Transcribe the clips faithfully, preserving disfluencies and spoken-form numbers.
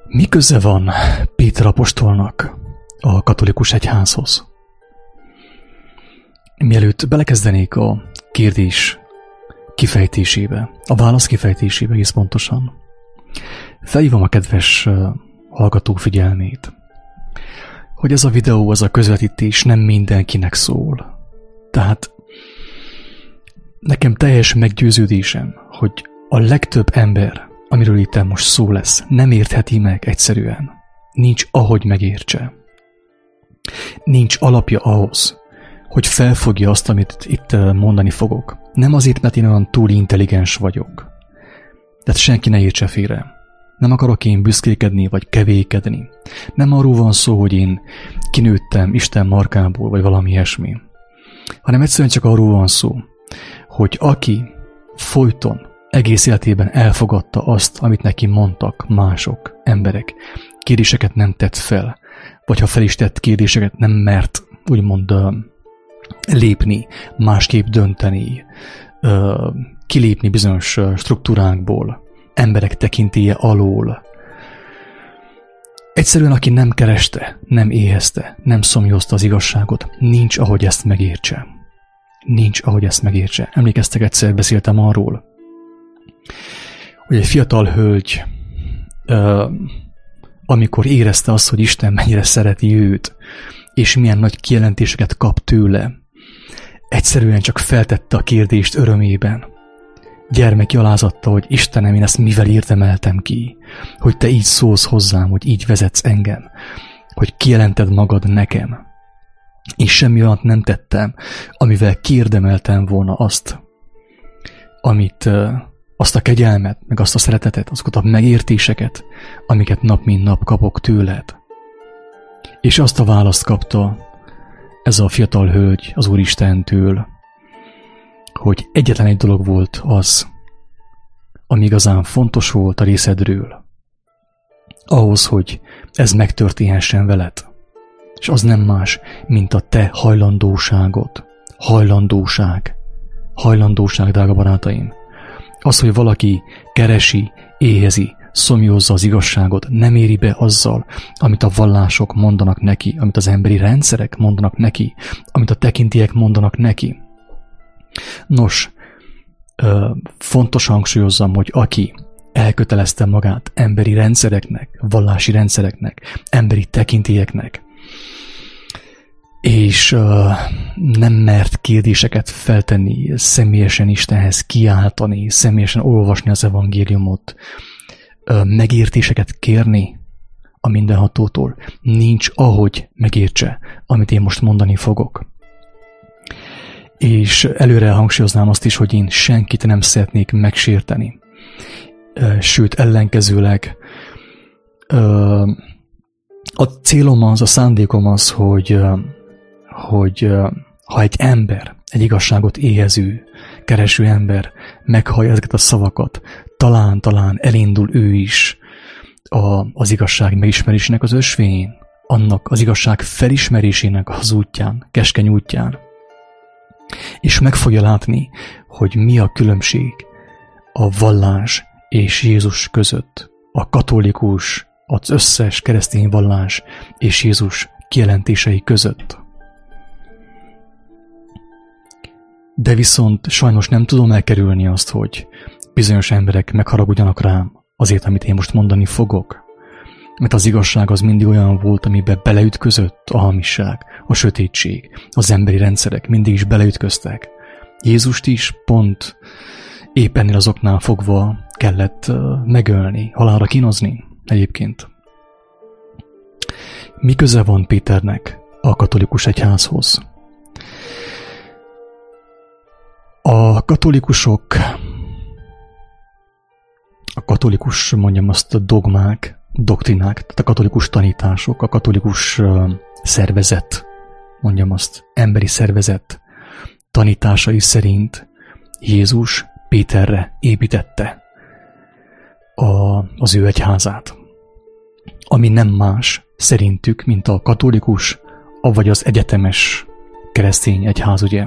Mi köze van Péter apostolnak a katolikus egyházhoz? Mielőtt belekezdenék a kérdés kifejtésébe, a válasz kifejtésébe egész pontosan, felhívom a kedves hallgató figyelmét, hogy ez a videó, ez a közvetítés nem mindenkinek szól. Tehát nekem teljes meggyőződésem, hogy a legtöbb ember, amiről itt most szó lesz, nem értheti meg egyszerűen. Nincs ahogy megértse. Nincs alapja ahhoz, hogy felfogja azt, amit itt mondani fogok. Nem azért, mert én olyan túl intelligens vagyok. Tehát senki ne értse félre. Nem akarok én büszkékedni, vagy kevékedni. Nem arról van szó, hogy én kinőttem Isten markából, vagy valami ilyesmi. Hanem egyszerűen csak arról van szó, hogy aki folyton egész életében elfogadta azt, amit neki mondtak mások, emberek, kérdéseket nem tett fel, vagy ha fel is tett kérdéseket, nem mert úgymond lépni, másképp dönteni, kilépni bizonyos struktúrákból, emberek tekintélye alól. Egyszerűen, aki nem kereste, nem éhezte, nem szomjózta az igazságot, nincs, ahogy ezt megértse. Nincs, ahogy ezt megértse. Emlékeztek, egyszer beszéltem arról, hogy egy fiatal hölgy, amikor érezte azt, hogy Isten mennyire szereti őt, és milyen nagy kijelentéseket kap tőle, egyszerűen csak feltette a kérdést örömében. Gyermeki alázatta, hogy Istenem, én ezt mivel érdemeltem ki, hogy te így szólsz hozzám, hogy így vezetsz engem, hogy kijelented magad nekem. És semmi olyat nem tettem, amivel kiérdemeltem volna azt, amit, azt a kegyelmet, meg azt a szeretetet, azokat a megértéseket, amiket nap mint nap kapok tőled. És azt a választ kapta ez a fiatal hölgy az Úristentől, hogy egyetlen egy dolog volt az, ami igazán fontos volt a részedről, ahhoz, hogy ez megtörténhessen veled. És az nem más, mint a te hajlandóságod. Hajlandóság. Hajlandóság, drága barátaim. Az, hogy valaki keresi, éhezi, szomjózza az igazságot, nem éri be azzal, amit a vallások mondanak neki, amit az emberi rendszerek mondanak neki, amit a tekintélyek mondanak neki. Nos, fontos hangsúlyozzam, hogy aki elkötelezte magát emberi rendszereknek, vallási rendszereknek, emberi tekintélyeknek, és uh, nem mert kérdéseket feltenni, személyesen Istenhez kiáltani, személyesen olvasni az evangéliumot, uh, megértéseket kérni a mindenhatótól, nincs ahogy megértse, amit én most mondani fogok. És előre hangsúlyoznám azt is, hogy én senkit nem szeretnék megsérteni. Uh, sőt, ellenkezőleg uh, a célom az, a szándékom az, hogy uh, hogy ha egy ember, egy igazságot éhező, kereső ember meghallja ezeket a szavakat, talán-talán elindul ő is a, az igazság megismerésének az ösvényén, annak az igazság felismerésének az útján, keskeny útján, és meg fogja látni, hogy mi a különbség a vallás és Jézus között, a katolikus, az összes keresztény vallás és Jézus kijelentései között. De viszont sajnos nem tudom elkerülni azt, hogy bizonyos emberek megharagudjanak rám azért, amit én most mondani fogok. Mert az igazság az mindig olyan volt, amiben beleütközött a hamisság, a sötétség, az emberi rendszerek mindig is beleütköztek. Jézust is pont épp ennél azoknál fogva kellett megölni, halálra kínozni egyébként. Mi köze van Péternek a katolikus egyházhoz? A katolikusok, a katolikus, mondjam azt, a dogmák, doktrinák, tehát a katolikus tanítások, a katolikus szervezet, mondjam azt, emberi szervezet tanításai szerint Jézus Péterre építette a, az ő egyházát, ami nem más szerintük, mint a katolikus, avagy az egyetemes keresztény egyház, ugye.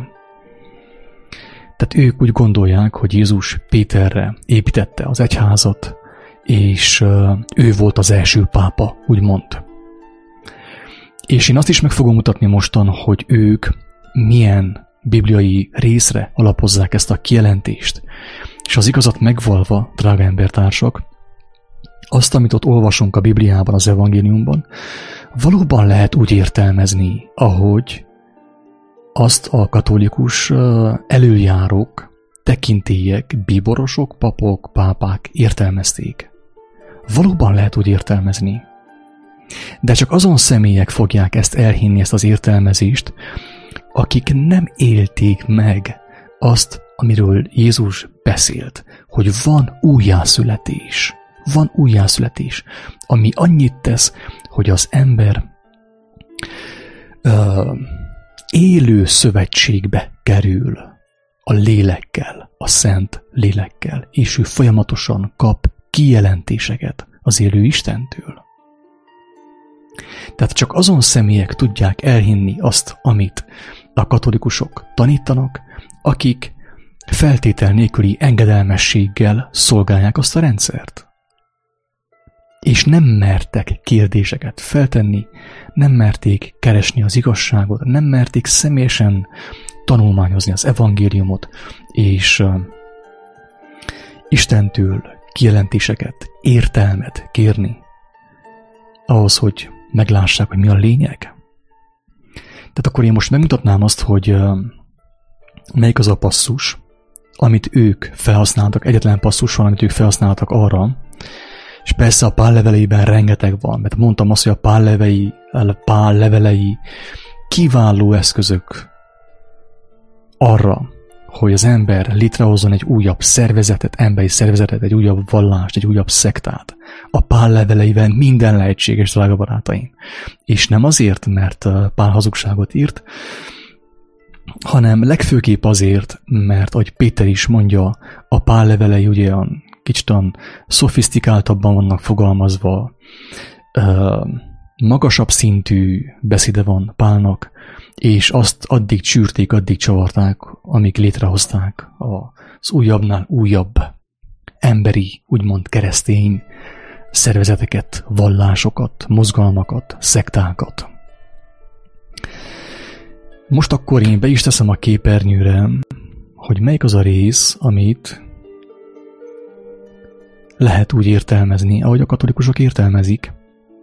Tehát ők úgy gondolják, hogy Jézus Péterre építette az egyházat, és ő volt az első pápa, úgymond. És én azt is meg fogom mutatni mostan, hogy ők milyen bibliai részre alapozzák ezt a kijelentést. És az igazat megvalva, drága embertársak, azt, amit ott olvasunk a Bibliában, az evangéliumban, valóban lehet úgy értelmezni, ahogy azt a katolikus előjárók, tekintélyek, bíborosok, papok, pápák értelmezték. Valóban lehet úgy értelmezni. De csak azon személyek fogják ezt elhinni, ezt az értelmezést, akik nem élték meg azt, amiről Jézus beszélt, hogy van újjászületés. Van újjászületés, ami annyit tesz, hogy az ember ö, élő szövetségbe kerül a lélekkel, a szent lélekkel, és ő folyamatosan kap kijelentéseket az élő Istentől. Tehát csak azon személyek tudják elhinni azt, amit a katolikusok tanítanak, akik feltétel nélküli engedelmességgel szolgálják azt a rendszert. És nem mertek kérdéseket feltenni, nem merték keresni az igazságot, nem merték személyesen tanulmányozni az evangéliumot, és uh, Istentől kijelentéseket, értelmet kérni, ahhoz, hogy meglássák, hogy mi a lényeg. Tehát akkor én most megmutatnám azt, hogy uh, melyik az a passzus, amit ők felhasználtak, egyetlen passzus van, amit ők felhasználtak arra, és persze a Pál leveleiben rengeteg van, mert mondtam azt, hogy a Pál, levei, a Pál levelei kiváló eszközök arra, hogy az ember létrehozzon egy újabb szervezetet, emberi szervezetet, egy újabb vallást, egy újabb szektát. A Pál leveleiben minden lehetséges, drága barátaim. És nem azért, mert Pál hazugságot írt, hanem legfőképp azért, mert, ahogy Péter is mondja, a Pál levelei ugye olyan kicsit olyan szofisztikáltabban vannak fogalmazva, magasabb szintű beszéde van Pálnak, és azt addig csűrték, addig csavarták, amíg létrehozták az újabbnál újabb emberi, úgymond keresztény szervezeteket, vallásokat, mozgalmakat, szektákat. Most akkor én be is teszem a képernyőre, hogy melyik az a rész, amit lehet úgy értelmezni, ahogy a katolikusok értelmezik.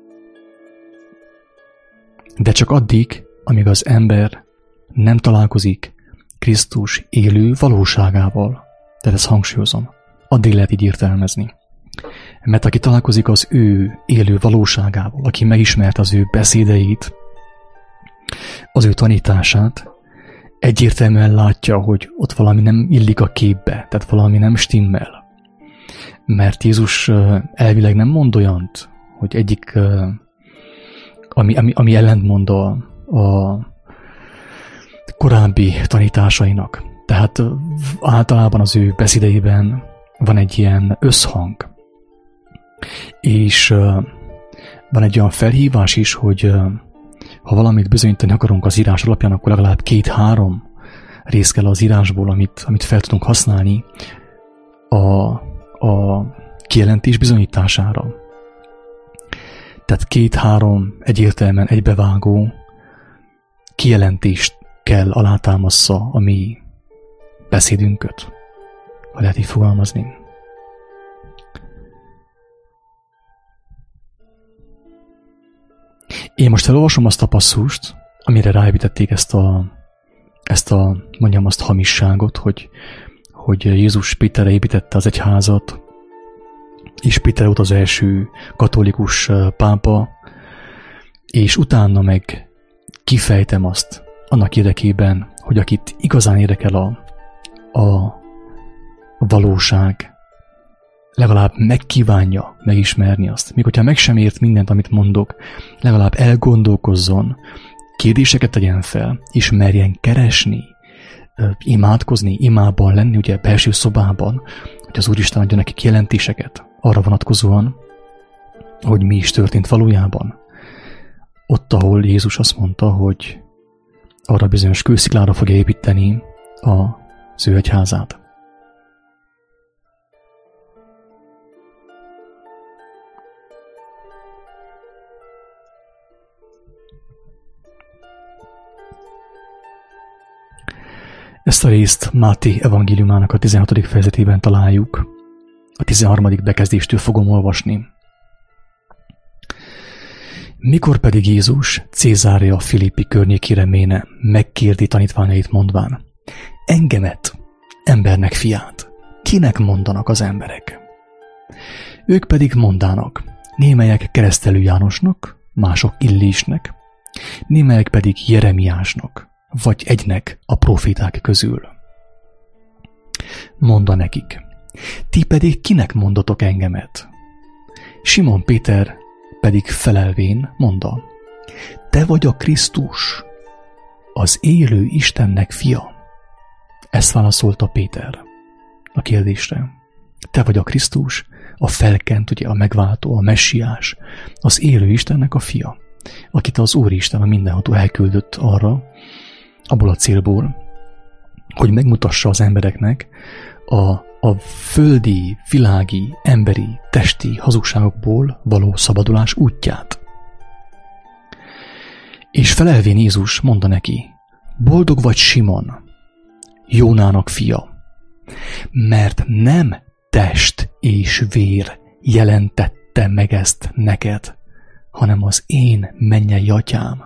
De csak addig, amíg az ember nem találkozik Krisztus élő valóságával. Tehát ezt hangsúlyozom. Addig lehet így értelmezni. Mert aki találkozik az ő élő valóságával, aki megismerte az ő beszédeit, az ő tanítását, egyértelműen látja, hogy ott valami nem illik a képbe, tehát valami nem stimmel. Mert Jézus elvileg nem mond olyant, hogy egyik, ami, ami, ami ellentmond a, a korábbi tanításainak. Tehát általában az ő beszédeiben van egy ilyen összhang. És van egy olyan felhívás is, hogy ha valamit bizonyítani akarunk az írás alapján, akkor legalább két-három rész kell az írásból, amit, amit fel tudunk használni a, a kijelentés bizonyítására. Tehát két-három egyértelműen egybevágó kijelentést kell alátámassza a mi beszédünket, ha lehet így fogalmazni. Én most elolvasom azt a passzust, amire ráépítették ezt a, ezt a, mondjam azt, hamisságot, hogy, hogy Jézus Péterre építette az egyházat, és Péter volt az első katolikus pápa, és utána meg kifejtem azt annak érdekében, hogy akit igazán érdekel a, a valóság, legalább megkívánja megismerni azt. Még hogyha meg sem ért mindent, amit mondok, legalább elgondolkozzon, kérdéseket tegyen fel, és merjen keresni, imádkozni, imában lenni, ugye belső szobában, hogy az Úristen adja neki kijelentéseket arra vonatkozóan, hogy mi is történt valójában. Ott, ahol Jézus azt mondta, hogy arra bizonyos kősziklára fogja építeni az ő egyházát. Ezt a részt Máté evangéliumának a tizenhatodik fejezetében találjuk. A tizenharmadik bekezdéstől fogom olvasni. Mikor pedig Jézus Cézárea Filippi környékére méne, megkérdi tanítványait mondván: engemet, embernek fiát, kinek mondanak az emberek? Ők pedig mondának: némelyek Keresztelő Jánosnak, mások Illésnek, némelyek pedig Jeremiásnak, vagy egynek a proféták közül. Mondta nekik: ti pedig kinek mondatok engemet? Simon Péter pedig felelvén mondta: te vagy a Krisztus, az élő Istennek fia. Ezt válaszolta Péter a kérdésre. Te vagy a Krisztus, a felkent, ugye a megváltó, a messiás, az élő Istennek a fia, akit az Úristen, a mindenható elküldött arra, abból a célból, hogy megmutassa az embereknek a, a földi, világi, emberi, testi hazugságokból való szabadulás útját. És felelvén Jézus mondta neki: boldog vagy Simon, Jónának fia, mert nem test és vér jelentette meg ezt neked, hanem az én mennyei atyám.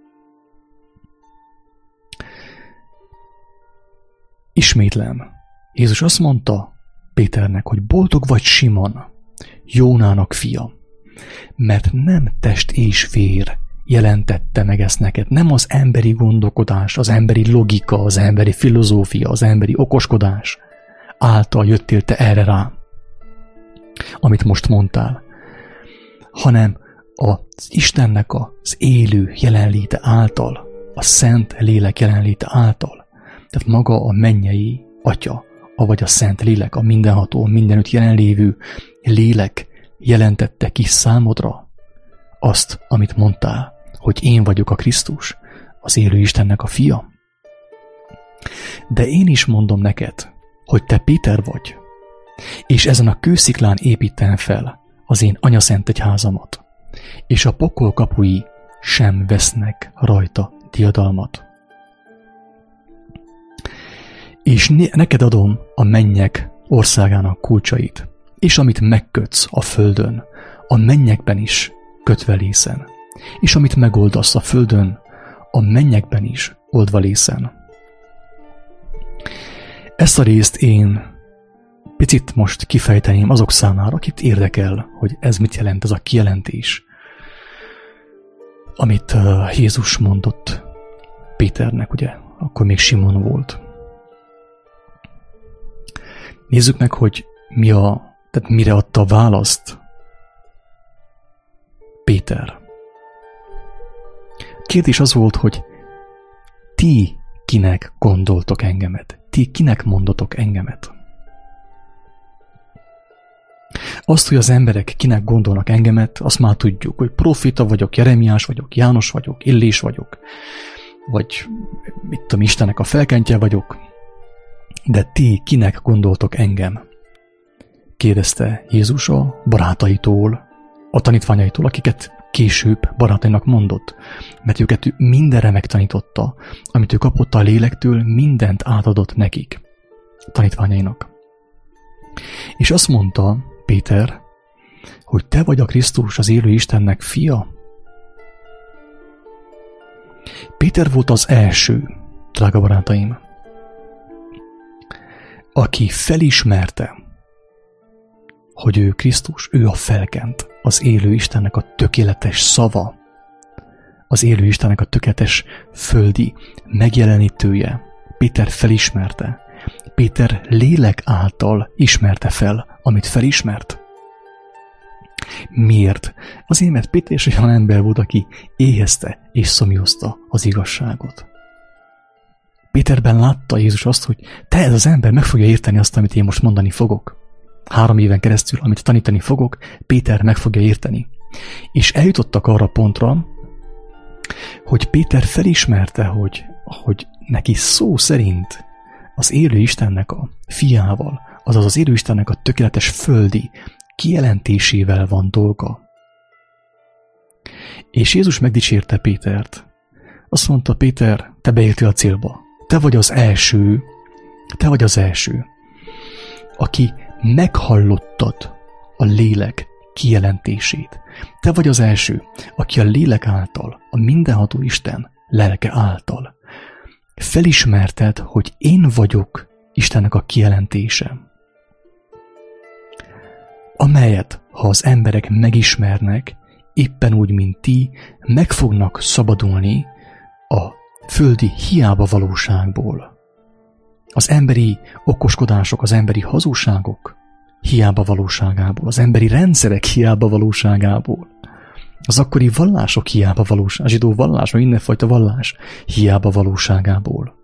Ismétlem, Jézus azt mondta Péternek, hogy boldog vagy Simon, Jónának fia, mert nem test és vér jelentette meg ezt neked, nem az emberi gondolkodás, az emberi logika, az emberi filozófia, az emberi okoskodás által jöttél te erre rá, amit most mondtál, hanem az Istennek az élő jelenléte által, a Szent Lélek jelenléte által. Tehát maga a mennyei Atya, avagy a Szent Lélek, a mindenható, mindenütt jelenlévő lélek jelentette ki számodra azt, amit mondtál, hogy én vagyok a Krisztus, az élő Istennek a fia. De én is mondom neked, hogy te Péter vagy, és ezen a kősziklán építem fel az én anyaszent egyházamat, és a pokol kapui sem vesznek rajta diadalmat. És neked adom a mennyek országának kulcsait, és amit megkötsz a földön, a mennyekben is kötve lészen, és amit megoldasz a földön, a mennyekben is oldva lészen. Ezt a részt én picit most kifejteném azok számára, akit érdekel, hogy ez mit jelent, ez a kijelentés, amit Jézus mondott Péternek, ugye, akkor még Simon volt. Nézzük meg, hogy mi a, tehát mire adta a választ Péter. A kérdés az volt, hogy ti kinek gondoltok engemet? Ti kinek mondotok engemet? Azt, hogy az emberek kinek gondolnak engemet, azt már tudjuk, hogy proféta vagyok, Jeremiás vagyok, János vagyok, Illés vagyok, vagy mit tudom, Istennek a felkentje vagyok. De ti kinek gondoltok engem? Kérdezte Jézus a barátaitól, a tanítványaitól, akiket később barátainak mondott, mert őket ő mindenre megtanította, amit ő kapott a lélektől, mindent átadott nekik, tanítványainak. És azt mondta Péter, hogy te vagy a Krisztus, az élő Istennek fia. Péter volt az első, drága barátaim, aki felismerte, hogy ő Krisztus, ő a felkent, az élő Istennek a tökéletes szava, az élő Istennek a tökéletes földi megjelenítője. Péter felismerte. Péter lélek által ismerte fel, amit felismert. Miért? Azért, mert Péter is olyan ember volt, aki éhezte és szomjazta az igazságot. Péterben látta Jézus azt, hogy te, ez az ember meg fogja érteni azt, amit én most mondani fogok. Három éven keresztül, amit tanítani fogok, Péter meg fogja érteni. És eljutottak arra pontra, hogy Péter felismerte, hogy, hogy neki szó szerint az élő Istennek a fiával, azaz az élő Istennek a tökéletes földi kijelentésével van dolga. És Jézus megdicsérte Pétert. Azt mondta, Péter, te beértél a célba. te vagy az első, te vagy az első, aki meghallottad a lélek kijelentését. Te vagy az első, aki a lélek által, a mindenható Isten lelke által felismerted, hogy én vagyok Istennek a kijelentése, amelyet, ha az emberek megismernek, éppen úgy, mint ti, meg fognak szabadulni a földi hiába valóságból. Az emberi okoskodások, az emberi hazugságok hiába valóságából, az emberi rendszerek hiába valóságából, az akkori vallások hiába valóság, a zsidó vallás, vagy mindenfajta vallás hiába valóságából.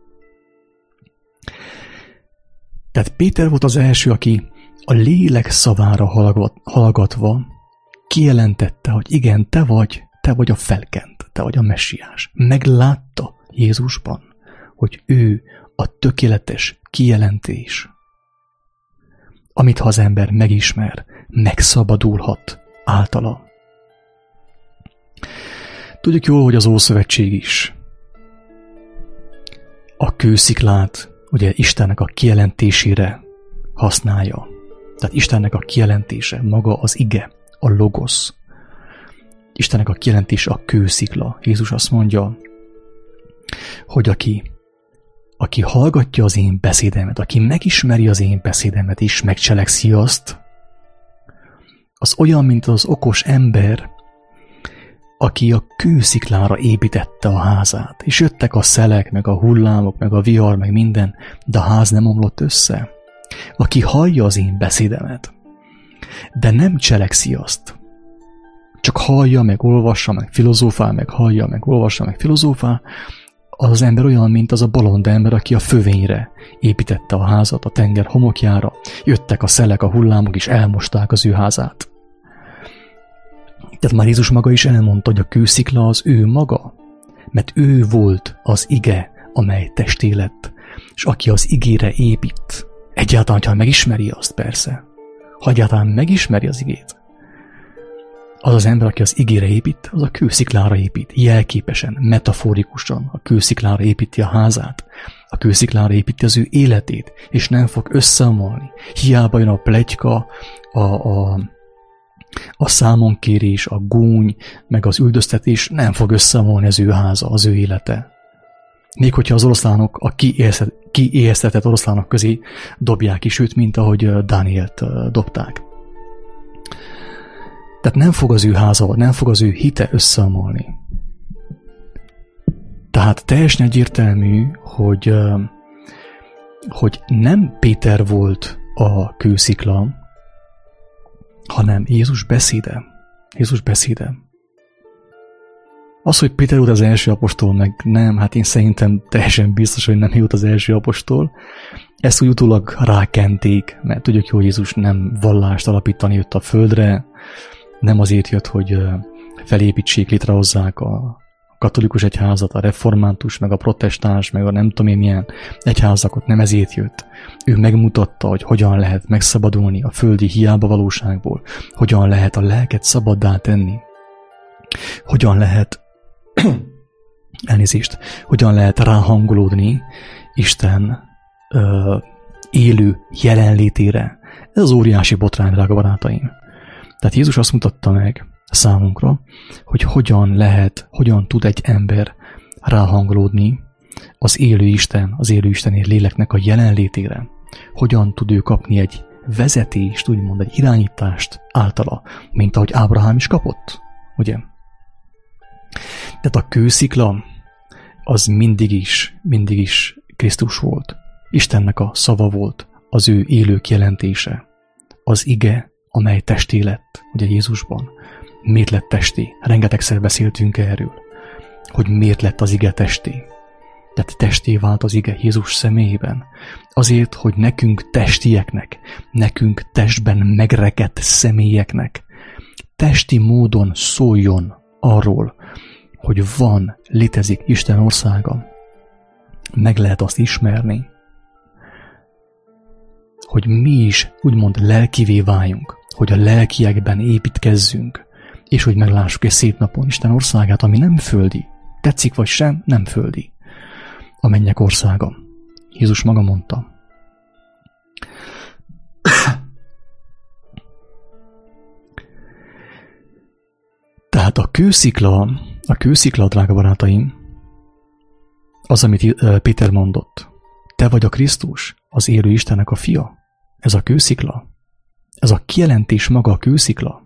Tehát Péter volt az első, aki a lélek szavára hallgatva kijelentette, hogy igen, te vagy, te vagy a felkent, te vagy a messiás. Meglátta Jézusban, hogy ő a tökéletes kijelentés, amit ha az ember megismer, megszabadulhat általa. Tudjuk jól, hogy az Ószövetség is a kősziklát, ugye Istennek a kijelentésére használja. Tehát Istennek a kijelentése, maga az ige, a logosz. Istennek a kijelentése a kőszikla. Jézus azt mondja, hogy aki, aki hallgatja az én beszédemet, aki megismeri az én beszédemet és megcselekszi azt, az olyan, mint az okos ember, aki a kősziklára építette a házát, és jöttek a szelek, meg a hullámok, meg a vihar, meg minden, de a ház nem omlott össze. Aki hallja az én beszédemet, de nem cselekszi azt, csak hallja, meg olvassa, meg filozófál, meg hallja, meg olvassa, meg filozófál, az az ember olyan, mint az a bolond ember, aki a fövényre építette a házat, a tenger homokjára, jöttek a szelek, a hullámok, és elmosták az ő házát. Tehát már Jézus maga is elmondta, hogy a kőszikla az ő maga, mert ő volt az ige, amely testé lett, és aki az igére épít, egyáltalán, ha megismeri azt, persze, ha egyáltalán megismeri az igét, az az ember, aki az igére épít, az a kősziklára épít, jelképesen, metaforikusan a kősziklára építi a házát, a kősziklára építi az ő életét, és nem fog összeomolni. Hiába jön a pletyka, a, a, a számonkérés, a gúny, meg az üldöztetés, nem fog összeomolni az ő háza, az ő élete. Még hogyha az oroszlánok, a kiéheztetett oroszlánok közé dobják is őt, mint ahogy Dánielt dobták. Tehát nem fog az ő háza, nem fog az ő hite összeomolni. Tehát teljesen egyértelmű, hogy, hogy nem Péter volt a kőszikla, hanem Jézus beszéde. Jézus beszéde. Az, hogy Péter volt az első apostol, meg nem, hát én szerintem teljesen biztos, hogy nem volt az első apostol. Ezt úgy utólag rákenték, mert tudjuk, hogy Jézus nem vallást alapítani jött a földre, nem azért jött, hogy felépítsék, létrehozzák a katolikus egyházat, a református, meg a protestáns, meg a nem tudom én milyen egyházakat, nem ezért jött. Ő megmutatta, hogy hogyan lehet megszabadulni a földi hiába valóságból, hogyan lehet a lelket szabaddá tenni, hogyan lehet elnézést, hogyan lehet ráhangolódni Isten ö, élő jelenlétére. Ez az óriási botrány, drága barátaim. Tehát Jézus azt mutatta meg számunkra, hogy hogyan lehet, hogyan tud egy ember ráhangolódni az élő Isten, az élő Isteni léleknek a jelenlétére. Hogyan tud ő kapni egy vezetést, úgymond egy irányítást általa, mint ahogy Ábrahám is kapott, ugye? Tehát a kőszikla az mindig is, mindig is Krisztus volt. Istennek a szava volt, az ő élő jelentése, az ige, amely testé lett, ugye Jézusban. Miért lett testé? Rengetegszer beszéltünk erről, hogy miért lett az ige testé. Tehát testé vált az ige Jézus személyében. Azért, hogy nekünk testieknek, nekünk testben megrekedt személyeknek testi módon szóljon arról, hogy van, létezik Isten országa. Meg lehet azt ismerni, hogy mi is úgymond lelkivé váljunk, hogy a lelkiekben építkezzünk, és hogy meglássuk egy szép napon Isten országát, ami nem földi. Tetszik vagy sem, nem földi. a mennyek országa. Jézus maga mondta. Tehát a kőszikla, a kőszikla, drága barátaim, az, amit Péter mondott. Te vagy a Krisztus, az élő Istennek a fia. Ez a kőszikla. Ez a kijelentés maga a kőszikla.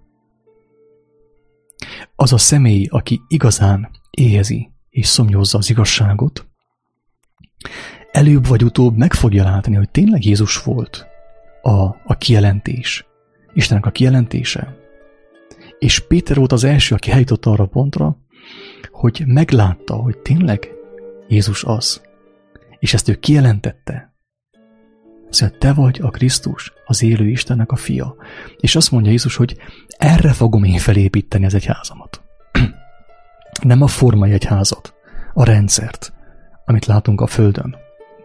Az a személy, aki igazán éhezi és szomjózza az igazságot, előbb vagy utóbb meg fogja látni, hogy tényleg Jézus volt a, a kijelentés. Istennek a kijelentése. És Péter volt az első, aki eljutott arra a pontra, hogy meglátta, hogy tényleg Jézus az. És ezt ő kijelentette. Szóval te vagy a Krisztus, az élő Istennek a fia. És azt mondja Jézus, hogy erre fogom én felépíteni az egyházamat. Nem a formai egyházat, a rendszert, amit látunk a földön,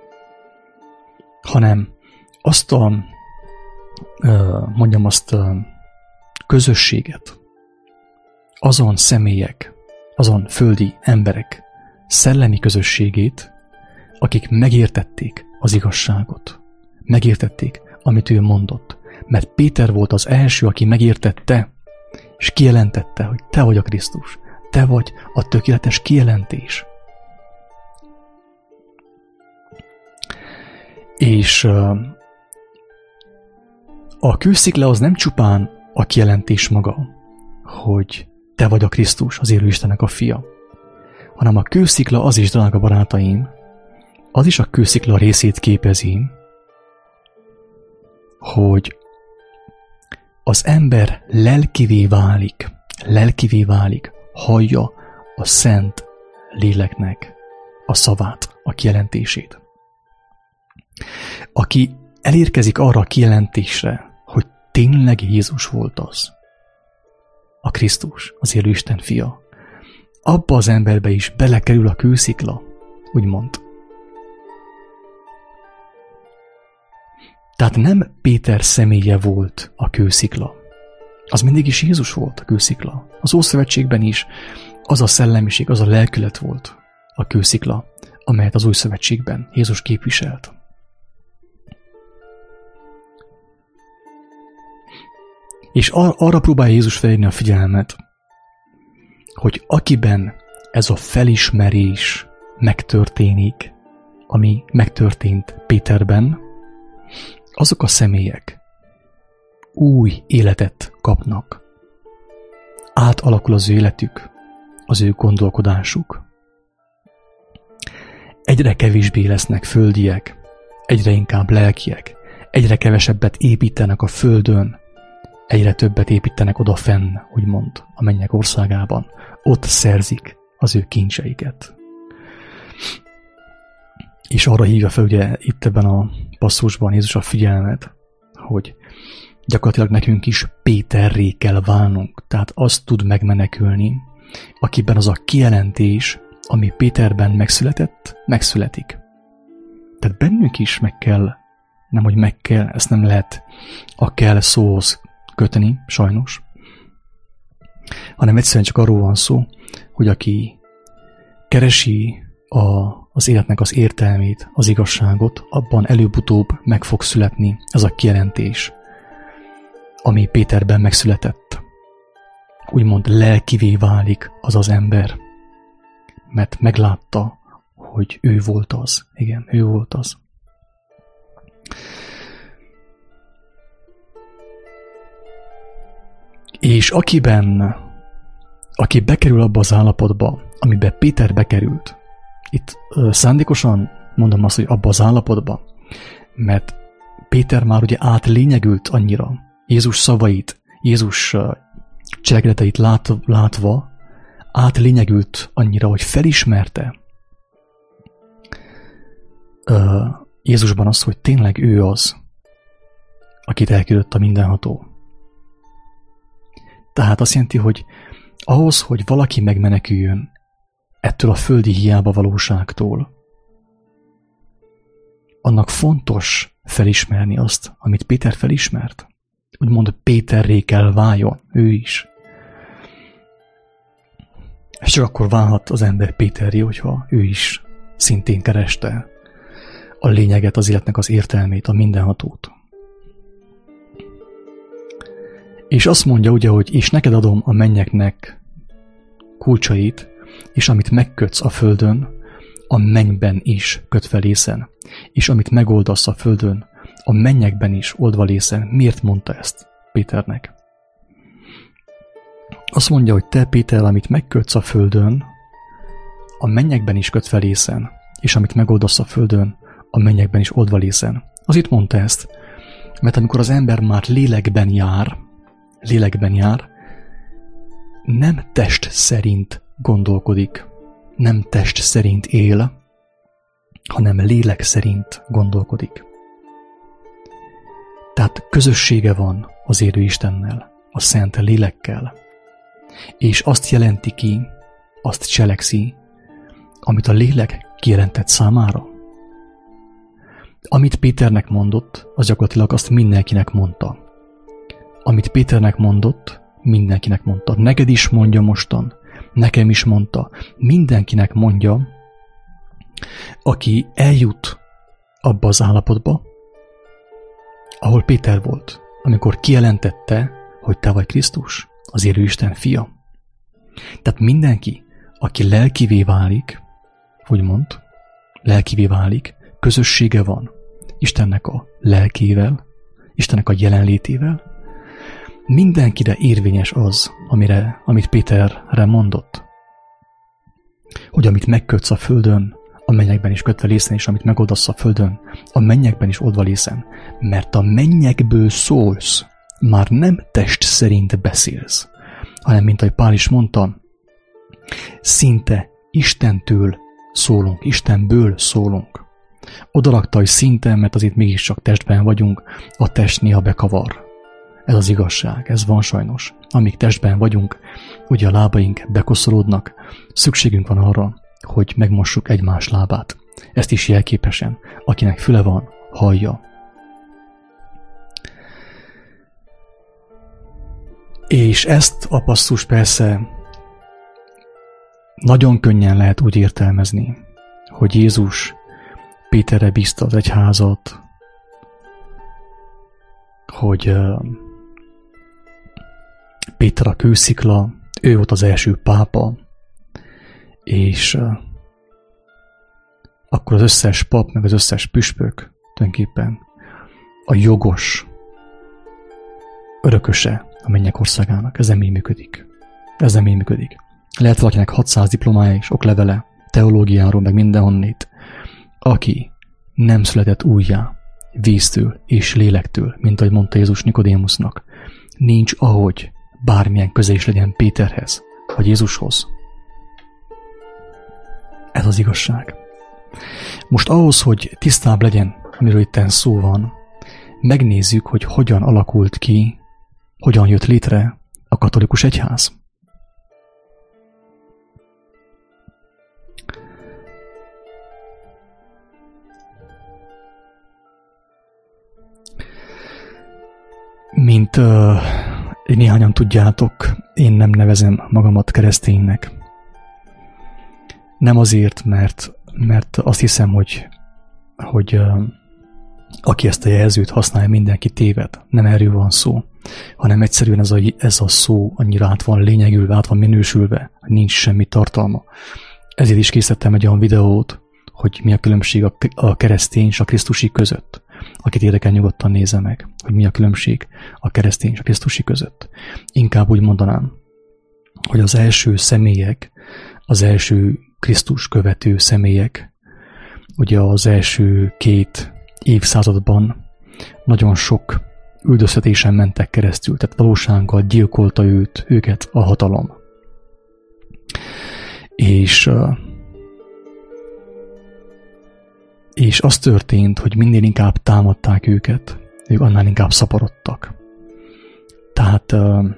hanem azt a, mondjam azt, közösséget, azon személyek, azon földi emberek szellemi közösségét, akik megértették az igazságot. Megértették, amit ő mondott. Mert Péter volt az első, aki megértette, és kijelentette, hogy te vagy a Krisztus. Te vagy a tökéletes kijelentés. És uh, a kőszikla az nem csupán a kijelentés maga, hogy te vagy a Krisztus, az élő Istennek a fia, hanem a kőszikla az is, drága barátaim, az is a kőszikla részét képezi, hogy az ember lelkivé válik, lelkivé válik, hallja a Szent Léleknek a szavát, a kijelentését. Aki elérkezik arra a kijelentésre, hogy tényleg Jézus volt az, a Krisztus, az élő Isten fia, abba az emberbe is belekerül a kőszikla, úgymond. Tehát nem Péter személye volt a kőszikla. Az mindig is Jézus volt a kőszikla. Az Ószövetségben is az a szellemiség, az a lelkület volt a kőszikla, amelyet az Új Szövetségben Jézus képviselt. És ar- arra próbálja Jézus felhívni a figyelmet, hogy akiben ez a felismerés megtörténik, ami megtörtént Péterben, azok a személyek új életet kapnak. Átalakul az ő életük, az ő gondolkodásuk. Egyre kevésbé lesznek földiek, egyre inkább lelkiek, egyre kevesebbet építenek a földön, egyre többet építenek odafenn, úgymond, a mennyek országában. Ott szerzik az ő kincseiket. És arra hívja fel ugye itt ebben a passzusban Jézus a figyelmet, hogy gyakorlatilag nekünk is Péterré kell válnunk, tehát azt tud megmenekülni, akiben az a kijelentés, ami Péterben megszületett, megszületik. Tehát bennünk is meg kell, nem hogy meg kell, ezt nem lehet a kell szóhoz kötni, sajnos, hanem egyszerűen csak arról van szó, hogy aki keresi a, az életnek az értelmét, az igazságot, abban előbb-utóbb meg fog születni ez a kijelentés, ami Péterben megszületett. Úgymond lelkivé válik az az ember, mert meglátta, hogy ő volt az. Igen, ő volt az. És akiben, aki bekerül abba az állapotba, amiben Péter bekerült, itt szándékosan mondom azt, hogy abba az állapotba, mert Péter már ugye átlényegült annyira, Jézus szavait, Jézus cselekedeteit lát, látva, átlényegült annyira, hogy felismerte uh, Jézusban azt, hogy tényleg ő az, akit elküldött a mindenható. Tehát azt jelenti, hogy ahhoz, hogy valaki megmeneküljön ettől a földi hiába valóságtól, annak fontos felismerni azt, amit Péter felismert. Úgymond Péterré kell váljon, ő is. És csak akkor válhat az ember Péterré, hogyha ő is szintén kereste a lényeget, az életnek az értelmét, a mindenhatót. És azt mondja ugye, hogy és neked adom a mennyeknek kulcsait, és amit megkötsz a földön, a mennyben is kötve lészen, és amit megoldasz a földön, a mennyekben is oldva lészen. Miért mondta ezt Péternek? Azt mondja, hogy te, Péter, amit megkötsz a földön, a mennyekben is kötve lészen, és amit megoldasz a földön, a mennyekben is oldva lészen. Azért mondta ezt, mert amikor az ember már lélekben jár, lélekben jár, nem test szerint gondolkodik, nem test szerint él, hanem lélek szerint gondolkodik. Tehát közössége van az élő Istennel, a szent lélekkel, és azt jelenti ki, azt cselekszi, amit a lélek kijelentett számára. Amit Péternek mondott, az gyakorlatilag azt mindenkinek mondta. Amit Péternek mondott, mindenkinek mondta. Neked is mondja mostan, nekem is mondta, mindenkinek mondja, aki eljut abba az állapotba, ahol Péter volt, amikor kijelentette, hogy te vagy Krisztus, az élő Isten fia. Tehát mindenki, aki lelkivé válik, úgymond, lelkivé válik, közössége van Istennek a lelkével, Istennek a jelenlétével, mindenkire érvényes az, amire, amit Péterre mondott, hogy amit megkötsz a földön, a mennyekben is kötve lészen, és amit megoldasz a földön, a mennyekben is oldva lészen, mert a mennyekből szólsz, már nem test szerint beszélsz, hanem, mint ahogy Pál is mondta, szinte Istentől szólunk, Istenből szólunk. Oda rakta, hogy szinte, mert azért mégiscsak testben vagyunk, a test néha bekavar. Ez az igazság, ez van sajnos. Amíg testben vagyunk, ugye a lábaink bekoszolódnak, szükségünk van arra, hogy megmossuk egymás lábát. Ezt is jelképesen, akinek füle van, hallja. És ezt a passzus persze nagyon könnyen lehet úgy értelmezni, hogy Jézus Péterre bízta az egyházat, hogy Péter a kőszikla, ő volt az első pápa, és akkor az összes pap, meg az összes püspök tulajdonképpen a jogos örököse a mennyek országának. Ez nem így működik. Ez nem így működik. Lehet valakinek hatszáz diplomája és oklevele, teológiáról, meg mindenhonnét, aki nem született újjá víztől és lélektől, mint ahogy mondta Jézus Nikodémusznak, nincs ahogy bármilyen köze is legyen Péterhez, vagy Jézushoz. Ez az igazság. Most ahhoz, hogy tisztább legyen, amiről itten szó van, megnézzük, hogy hogyan alakult ki, hogyan jött létre a katolikus egyház. Mint uh, néhányan tudjátok, én nem nevezem magamat kereszténynek. Nem azért, mert, mert azt hiszem, hogy, hogy uh, aki ezt a jelzőt használja, mindenki téved. Nem erről van szó, hanem egyszerűen ez a, ez a szó annyira át van lényegülve, át van minősülve, hogy nincs semmi tartalma. Ezért is készítettem egy olyan videót, hogy mi a különbség a, a keresztény és a krisztusi között. Akit érdekel, nyugodtan nézze meg, hogy mi a különbség a keresztény és a krisztusi között. Inkább úgy mondanám, hogy az első személyek, az első Krisztus követő személyek, ugye az első két évszázadban nagyon sok üldöztetésen mentek keresztül, tehát valósággal gyilkolta őt, őket a hatalom. És, és az történt, hogy minél inkább támadták őket, ők annál inkább szaporodtak. Tehát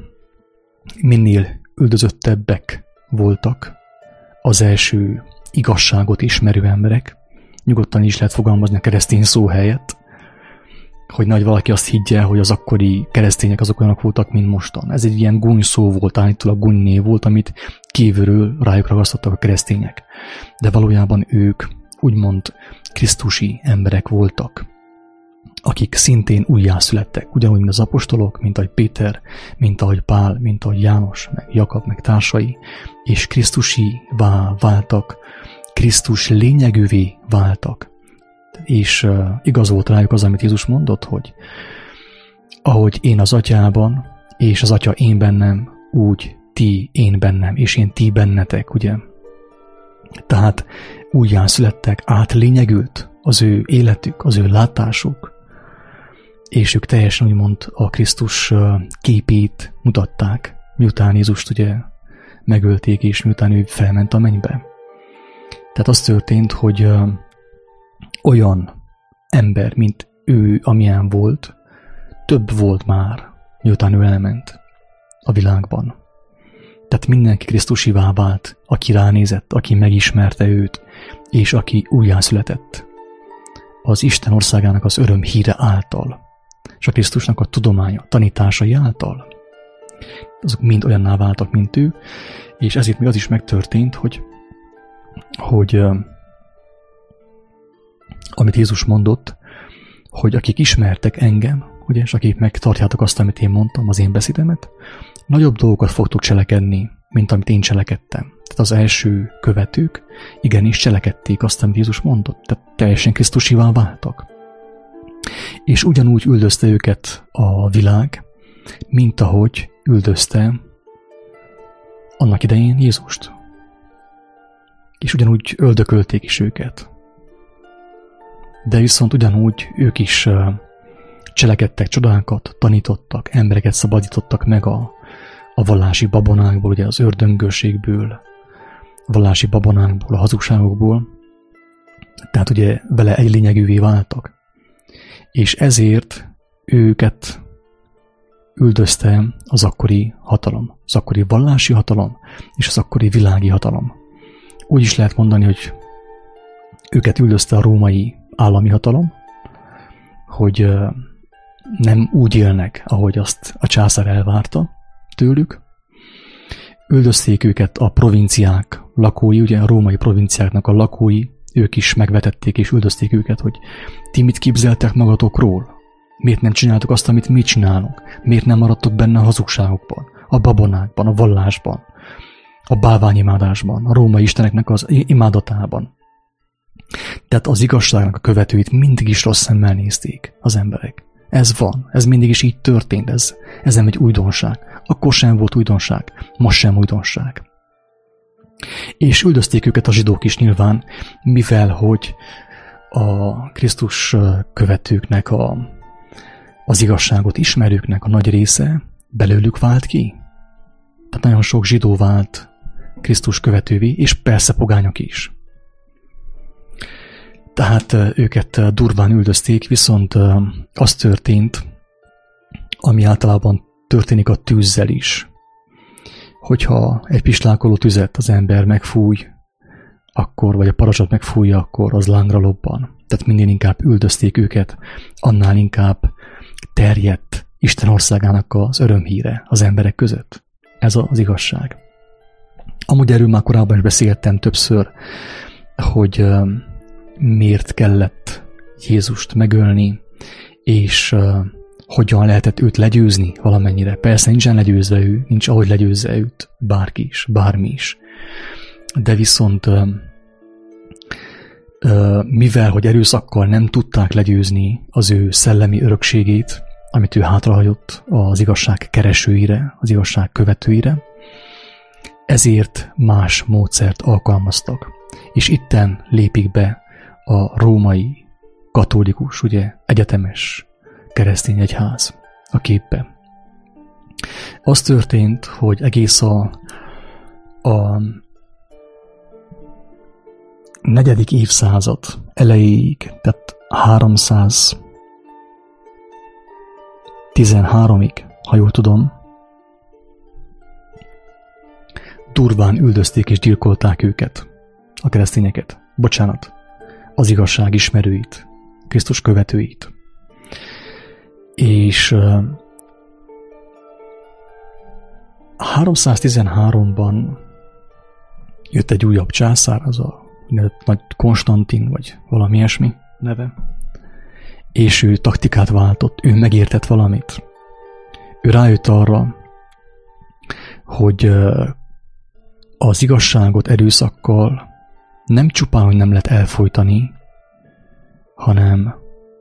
minél üldözöttebbek voltak az első igazságot ismerő emberek, nyugodtan is lehet fogalmazni a keresztény szó helyett, hogy nagy valaki azt higgye, hogy az akkori keresztények azok olyanok voltak, mint mostan. Ez egy ilyen gúny szó volt, állítólag gúnynév volt, amit kívülről rájuk ragasztottak a keresztények. De valójában ők úgymond krisztusi emberek voltak, akik szintén újjászülettek, ugyanúgy, mint az apostolok, mint ahogy Péter, mint ahogy Pál, mint ahogy János, meg Jakab, meg társai, és krisztusivá váltak, Krisztus lényegűvé váltak. És uh, igaz volt rájuk az, amit Jézus mondott, hogy ahogy én az atyában, és az atya én bennem, úgy ti én bennem, és én ti bennetek, ugye? Tehát újjászülettek, átlényegült az ő életük, az ő látásuk, és ők teljesen úgymond a Krisztus képét mutatták, miután Jézust ugye megölték, és miután ő felment a mennybe. Tehát az történt, hogy olyan ember, mint ő, amilyen volt, több volt már, miután ő elment a világban. Tehát mindenki Krisztusivá vált, aki ránézett, aki megismerte őt, és aki újjászületett. Az Isten országának az öröm híre által, és a Krisztusnak a tudománya, tanításai által. Azok mind olyanná váltak, mint ő, és ezért még az is megtörtént, hogy, hogy amit Jézus mondott, hogy akik ismertek engem, ugye, és akik megtartjátok azt, amit én mondtam, az én beszédemet, nagyobb dolgokat fogtok cselekedni, mint amit én cselekedtem. Tehát az első követők igenis cselekedték azt, amit Jézus mondott, tehát teljesen Krisztusivá váltak. És ugyanúgy üldözte őket a világ, mint ahogy üldözte annak idején Jézust. És ugyanúgy öldökölték is őket. De viszont ugyanúgy ők is cselekedtek csodákat, tanítottak, embereket szabadítottak meg a, a vallási babonákból, ugye az ördöngőségből, a vallási babonákból, a hazugságokból. Tehát ugye vele egy lényegűvé váltak. És ezért őket üldözte az akkori hatalom, az akkori vallási hatalom és az akkori világi hatalom. Úgy is lehet mondani, hogy őket üldözte a római állami hatalom, hogy nem úgy élnek, ahogy azt a császár elvárta tőlük. Üldözték őket a provinciák lakói, ugye a római provinciáknak a lakói, ők is megvetették és üldözték őket, hogy ti mit képzeltek magatokról? Miért nem csináltok azt, amit mi csinálunk? Miért nem maradtok benne a hazugságokban, a babonákban, a vallásban, a bálványimádásban, a római isteneknek az imádatában? Tehát az igazságnak a követőit mindig is rossz szemmel nézték az emberek. Ez van, ez mindig is így történt, ez, ez nem egy újdonság. Akkor sem volt újdonság, most sem újdonság. És üldözték őket a zsidók is nyilván, mivel hogy a Krisztus követőknek, a, az igazságot ismerőknek a nagy része belőlük vált ki. Tehát nagyon sok zsidó vált Krisztus követővé, és persze pogányok is. Tehát őket durván üldözték, viszont az történt, ami általában történik a tűzzel is. Hogyha egy pislákoló tüzet az ember megfúj, akkor, vagy a paracsot megfújja, akkor az lángra lobban. Tehát minél inkább üldözték őket, annál inkább terjedt Isten országának az örömhíre az emberek között. Ez az igazság. Amúgy erről már korábban is beszéltem többször, hogy miért kellett Jézust megölni, és uh, hogyan lehetett őt legyőzni valamennyire. Persze nincsen legyőzve ő, nincs ahogy legyőzze őt bárki is, bármi is. De viszont uh, uh, mivel, hogy erőszakkal nem tudták legyőzni az ő szellemi örökségét, amit ő hátrahagyott az igazság keresőire, az igazság követőire, ezért más módszert alkalmaztak. És itten lépik be a római katolikus, ugye, egyetemes keresztény egyház a képbe. Az történt, hogy egész a, a negyedik évszázad elejéig, tehát háromszáztizenháromig, ha jól tudom, durván üldözték és gyilkolták őket, a keresztényeket. Bocsánat, az igazság ismerőit, Krisztus követőit. És uh, háromszáztizenháromban jött egy újabb császár, az a nagy Konstantin, vagy valami ilyesmi neve. És ő taktikát váltott, ő megértett valamit. Ő rájött arra, hogy az igazságot erőszakkal nem csupán, hogy nem lehet elfojtani, hanem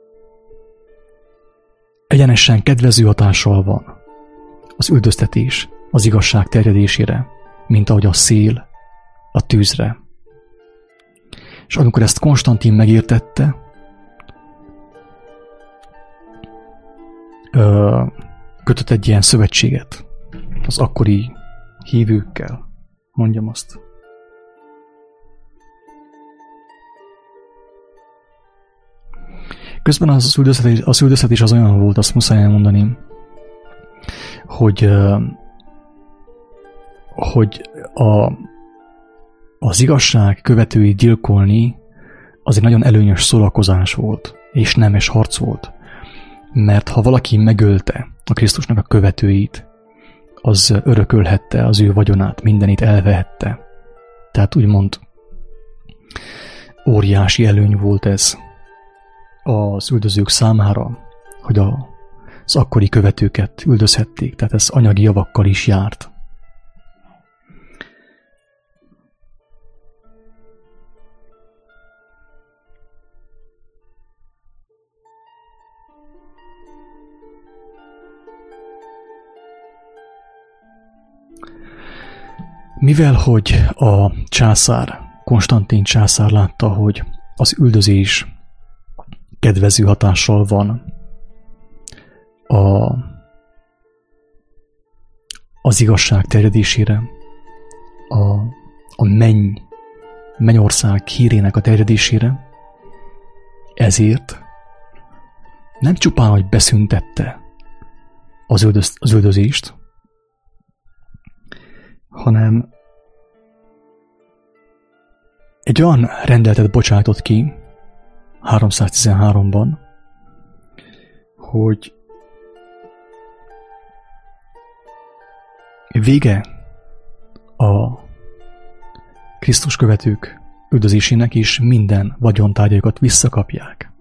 egyenesen kedvező hatással van az üldöztetés az igazság terjedésére, mint ahogy a szél a tűzre. És amikor ezt Konstantin megértette, kötött egy ilyen szövetséget az akkori hívőkkel, mondjam azt. Közben az üldöztetés, az üldöztetés az olyan volt, azt muszáj elmondani, hogy, hogy a, az igazság követői gyilkolni az egy nagyon előnyös szórakozás volt, és nemes harc volt. Mert ha valaki megölte a Krisztusnak a követőit, az örökölhette az ő vagyonát, mindenit elvehette. Tehát úgymond óriási előny volt ez az üldözők számára, hogy a, az akkori követőket üldözhették, tehát ez anyagi javakkal is járt. Mivel hogy a császár, Konstantin császár látta, hogy az üldözés kedvező hatással van a, az igazság terjedésére, a, a menny, mennyország hírének a terjedésére, ezért nem csupán, hogy beszüntette az, üldöz, az üldözést, hanem egy olyan rendeletet bocsájtott ki háromszáztizenháromban, hogy vége a Krisztus követők üldözésének, és minden vagyontárgyaikat visszakapják.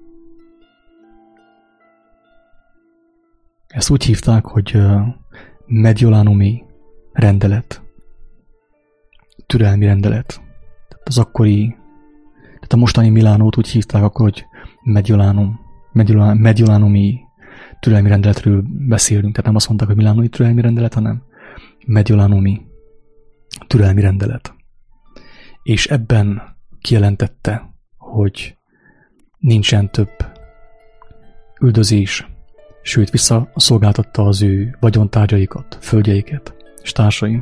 Ezt úgy hívták, hogy Mediolanumi rendelet, türelmi rendelet. Tehát az akkori, tehát a mostani Milánót úgy hívták akkor, hogy Mediolanum, Mediolan, Mediolanumi türelmi rendeletről beszélünk. Tehát nem azt mondták, hogy milánói türelmi rendelet, hanem Mediolanumi türelmi rendelet. És ebben kijelentette, hogy nincsen több üldözés, sőt visszaszolgáltatta az ő vagyontárgyaikat, földjeiket és társaim.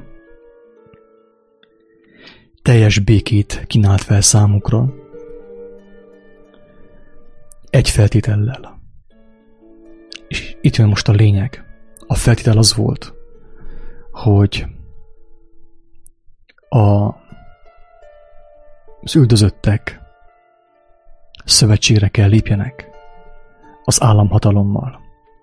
Teljes békét kínált fel számukra, egy feltétellel. És itt jön most a lényeg. A feltétel az volt, hogy a, az üldözöttek szövetségre kell lépjenek az államhatalommal.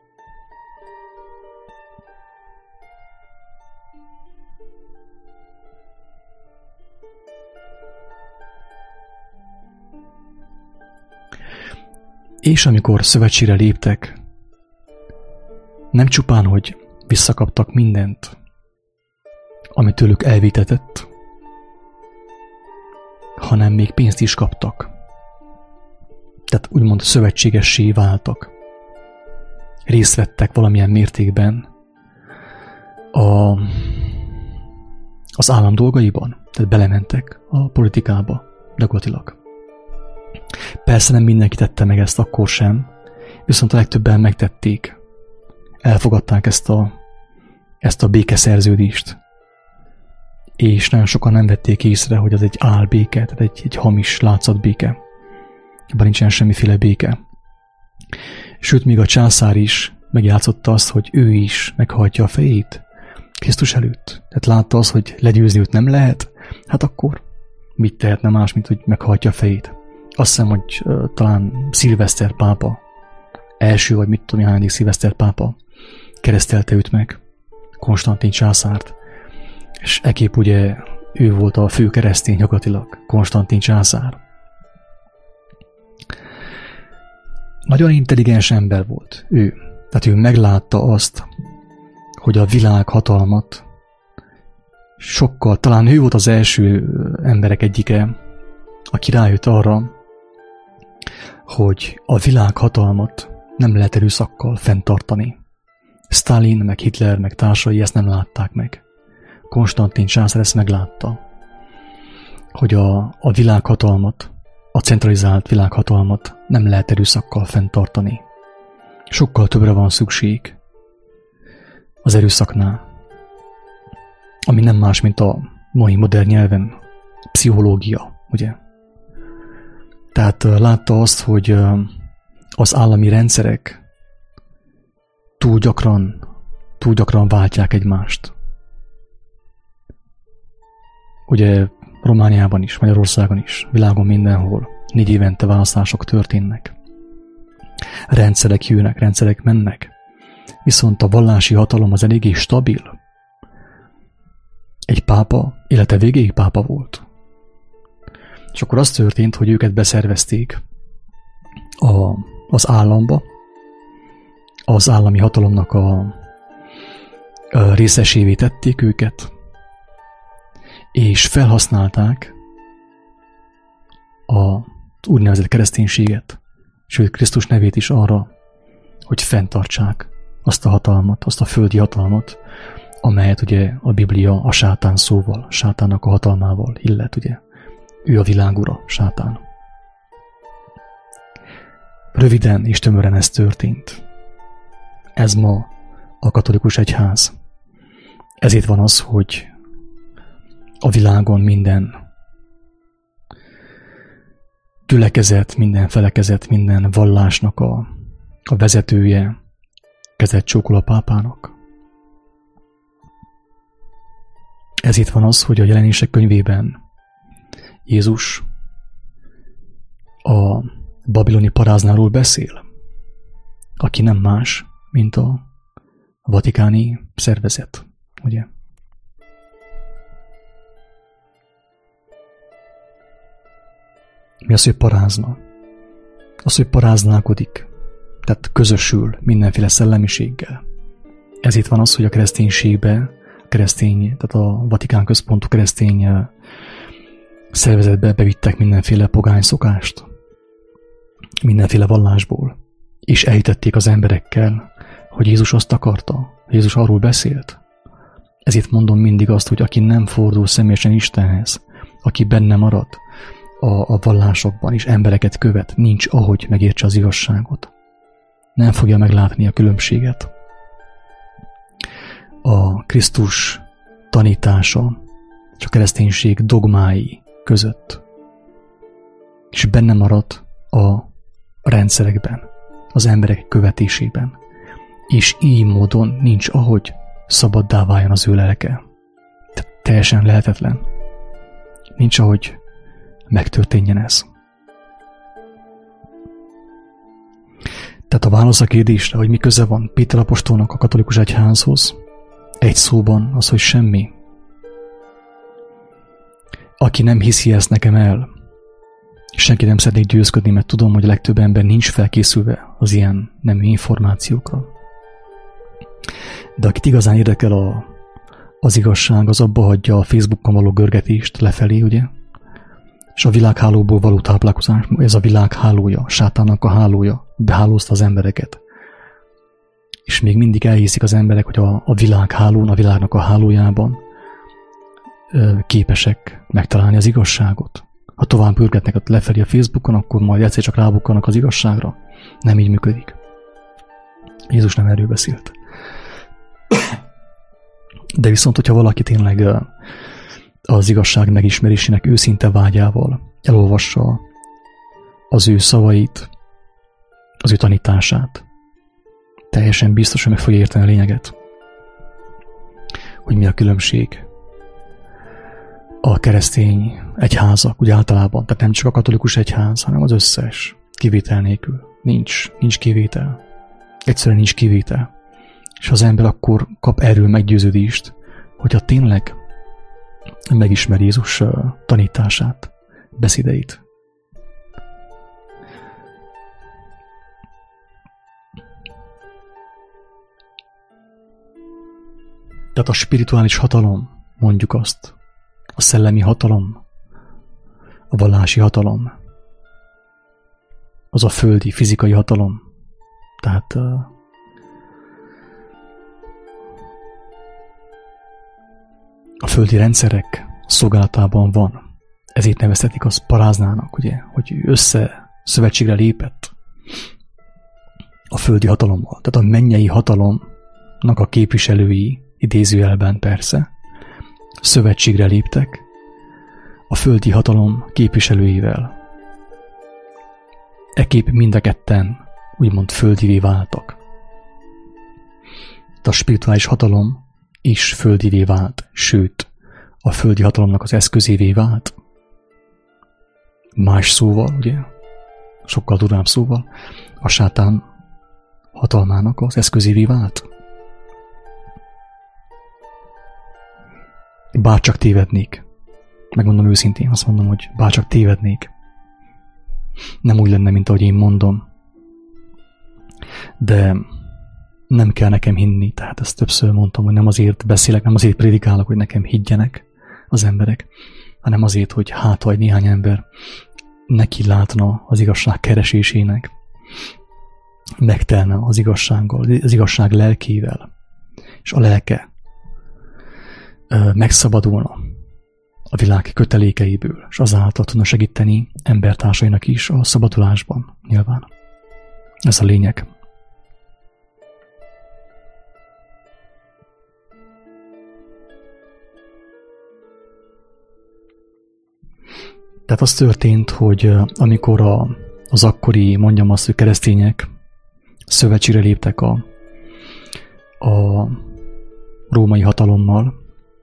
És amikor szövetségre léptek, nem csupán, hogy visszakaptak mindent, amit tőlük elvétetett, hanem még pénzt is kaptak. Tehát úgymond szövetségessé váltak. Részt vettek valamilyen mértékben a, az állam dolgaiban, tehát belementek a politikába gyakorlatilag. Persze nem mindenki tette meg ezt akkor sem, viszont a legtöbben megtették. Elfogadták ezt a, ezt a békeszerződést. És nagyon sokan nem vették észre, hogy az egy álbéke, tehát egy, egy hamis látszatbéke. Ebben nincsen semmiféle béke. Sőt, még a császár is megjátszotta azt, hogy ő is meghajtja a fejét Krisztus előtt. Tehát látta azt, hogy legyőzni őt nem lehet, hát akkor mit tehetne más, mint hogy meghajtja a fejét. Azt hiszem, hogy uh, talán Szilveszter pápa, első vagy mit tudom, hányadik Szilveszter pápa keresztelte őt meg, Konstantin császárt, és ekképp ugye ő volt a fő keresztény gyakorlatilag, Konstantin császár. Nagyon intelligens ember volt ő. Tehát ő meglátta azt, hogy a világ hatalmat sokkal, talán ő volt az első emberek egyike, aki rájött arra, hogy a világ hatalmat nem lehet erőszakkal fenntartani. Stalin, meg Hitler, meg társai ezt nem látták meg. Konstantin császár ezt meglátta, hogy a, a világhatalmat, a centralizált világhatalmat nem lehet erőszakkal fenntartani. Sokkal többre van szükség az erőszaknál, ami nem más, mint a mai modern nyelven pszichológia, ugye? Tehát látta azt, hogy az állami rendszerek túl gyakran, túl gyakran váltják egymást. Ugye Romániában is, Magyarországon is, világon mindenhol négy évente választások történnek. Rendszerek jönnek, rendszerek mennek. Viszont a vallási hatalom az eléggé stabil. Egy pápa élete végéig pápa volt. És akkor az történt, hogy őket beszervezték a, az államba, az állami hatalomnak a, a részesévé tették őket, és felhasználták a úgynevezett kereszténységet, sőt Krisztus nevét is arra, hogy fenntartsák azt a hatalmat, azt a földi hatalmat, amelyet ugye a Biblia a sátán szóval, sátánnak a hatalmával illet, ugye. Ő a világura, sátán. Röviden és tömören ez történt. Ez ma a katolikus egyház. Ezért van az, hogy a világon minden gyülekezet, minden felekezet, minden vallásnak a, a vezetője kezet csókol a pápának. Ezért van az, hogy a Jelenések könyvében Jézus a babiloni paráznáról beszél, aki nem más, mint a vatikáni szervezet, ugye? Mi az, hogy parázna? Az, hogy paráználkodik, tehát közösül mindenféle szellemiséggel. Ezért van az, hogy a kereszténységbe, a keresztény, tehát a Vatikán központú keresztény szervezetbe bevittek mindenféle pogány szokást, mindenféle vallásból, és elhitették az emberekkel, hogy Jézus azt akarta, Jézus arról beszélt. Ezért mondom mindig azt, hogy aki nem fordul személyesen Istenhez, aki benne marad a, a vallásokban és embereket követ, nincs ahogy megértse az igazságot. Nem fogja meglátni a különbséget. A Krisztus tanítása és a kereszténység dogmái között, és benne marad a rendszerekben, az emberek követésében, és így módon nincs ahogy szabaddá váljon az ő lelke. Tehát teljesen lehetetlen. Nincs ahogy megtörténjen ez. Tehát a válasz a kérdésre, hogy mi köze van Péter apostolnak a katolikus egyházhoz, egy szóban az, hogy semmi. Aki nem hiszi ezt nekem el, senki nem szeretnék győzködni, mert tudom, hogy a legtöbb ember nincs felkészülve az ilyen nemű információkra. De akit igazán érdekel a, az igazság, az abba hagyja a Facebookon való görgetést lefelé, ugye? És a világhálóból való táplálkozás, ez a világ hálója, sátánnak a hálója, behálózta az embereket. És még mindig elhiszik az emberek, hogy a, a világhálón, a világnak a hálójában ö, képesek megtalálni az igazságot. Ha tovább pörgetnek lefelé a Facebookon, akkor majd egyszer csak rábukkanak az igazságra. Nem így működik. Jézus nem erről beszélt. De viszont, hogyha valaki tényleg az igazság megismerésének őszinte vágyával elolvassa az ő szavait, az ő tanítását, teljesen biztos, hogy meg fogja érteni a lényeget, hogy mi a különbség a keresztény egyházak, úgy általában, tehát nem csak a katolikus egyház, hanem az összes, kivétel nélkül. Nincs, nincs kivétel. Egyszerűen nincs kivétel. És az ember akkor kap erről meggyőződést, hogyha tényleg megismer Jézus tanítását, beszédeit. Tehát a spirituális hatalom, mondjuk azt, a szellemi hatalom, a vallási hatalom, az a földi, fizikai hatalom. Tehát a földi rendszerek szolgálatában van. Ezért nevezhetik azt paráznának, ugye, hogy össze szövetségre lépett a földi hatalommal. Tehát a mennyei hatalomnak a képviselői, idézőjelben persze, szövetségre léptek a földi hatalom képviselőivel. Ekképp mind a ketten úgymond földivé váltak. De a spirituális hatalom is földivé vált, sőt, a földi hatalomnak az eszközévé vált. Más szóval, ugye, sokkal durvább szóval, a sátán hatalmának az eszközévé vált. Bárcsak tévednék, megmondom őszintén, azt mondom, hogy bárcsak tévednék, nem úgy lenne, mint ahogy én mondom, de nem kell nekem hinni, tehát ezt többször mondtam, hogy nem azért beszélek, nem azért prédikálok, hogy nekem higgyenek az emberek, hanem azért, hogy hát vagy néhány ember neki látna az igazság keresésének, megtelne az igazsággal, az igazság lelkével, és a lelke ö, megszabadulna a világ kötelékeiből, és azáltal tudna segíteni embertársainak is a szabadulásban, nyilván. Ez a lényeg. Tehát az történt, hogy amikor a, az akkori, mondjam azt, hogy keresztények szövetségre léptek a, a római hatalommal,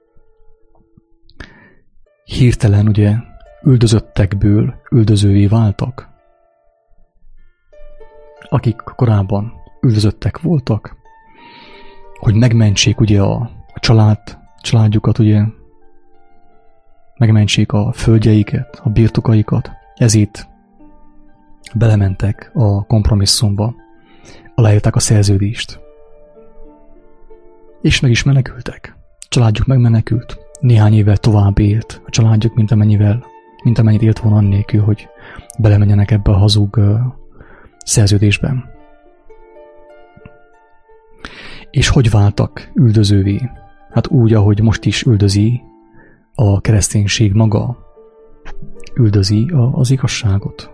hirtelen ugye üldözöttekből üldözővé váltak. Akik korábban üldözöttek voltak, hogy megmentsék ugye a, a család, családjukat, ugye, megmentsék a földjeiket, a birtokaikat, ezért belementek a kompromisszumba, aláírták a szerződést. És meg is menekültek. A családjuk megmenekült. Néhány évvel tovább élt a családjuk, mint amennyivel, mint amennyit élt volna annélkül, hogy belemenjenek ebbe a hazug uh, szerződésben. És hogy váltak üldözővé? Hát úgy, ahogy most is üldözi a kereszténység maga, üldözi a, az igazságot.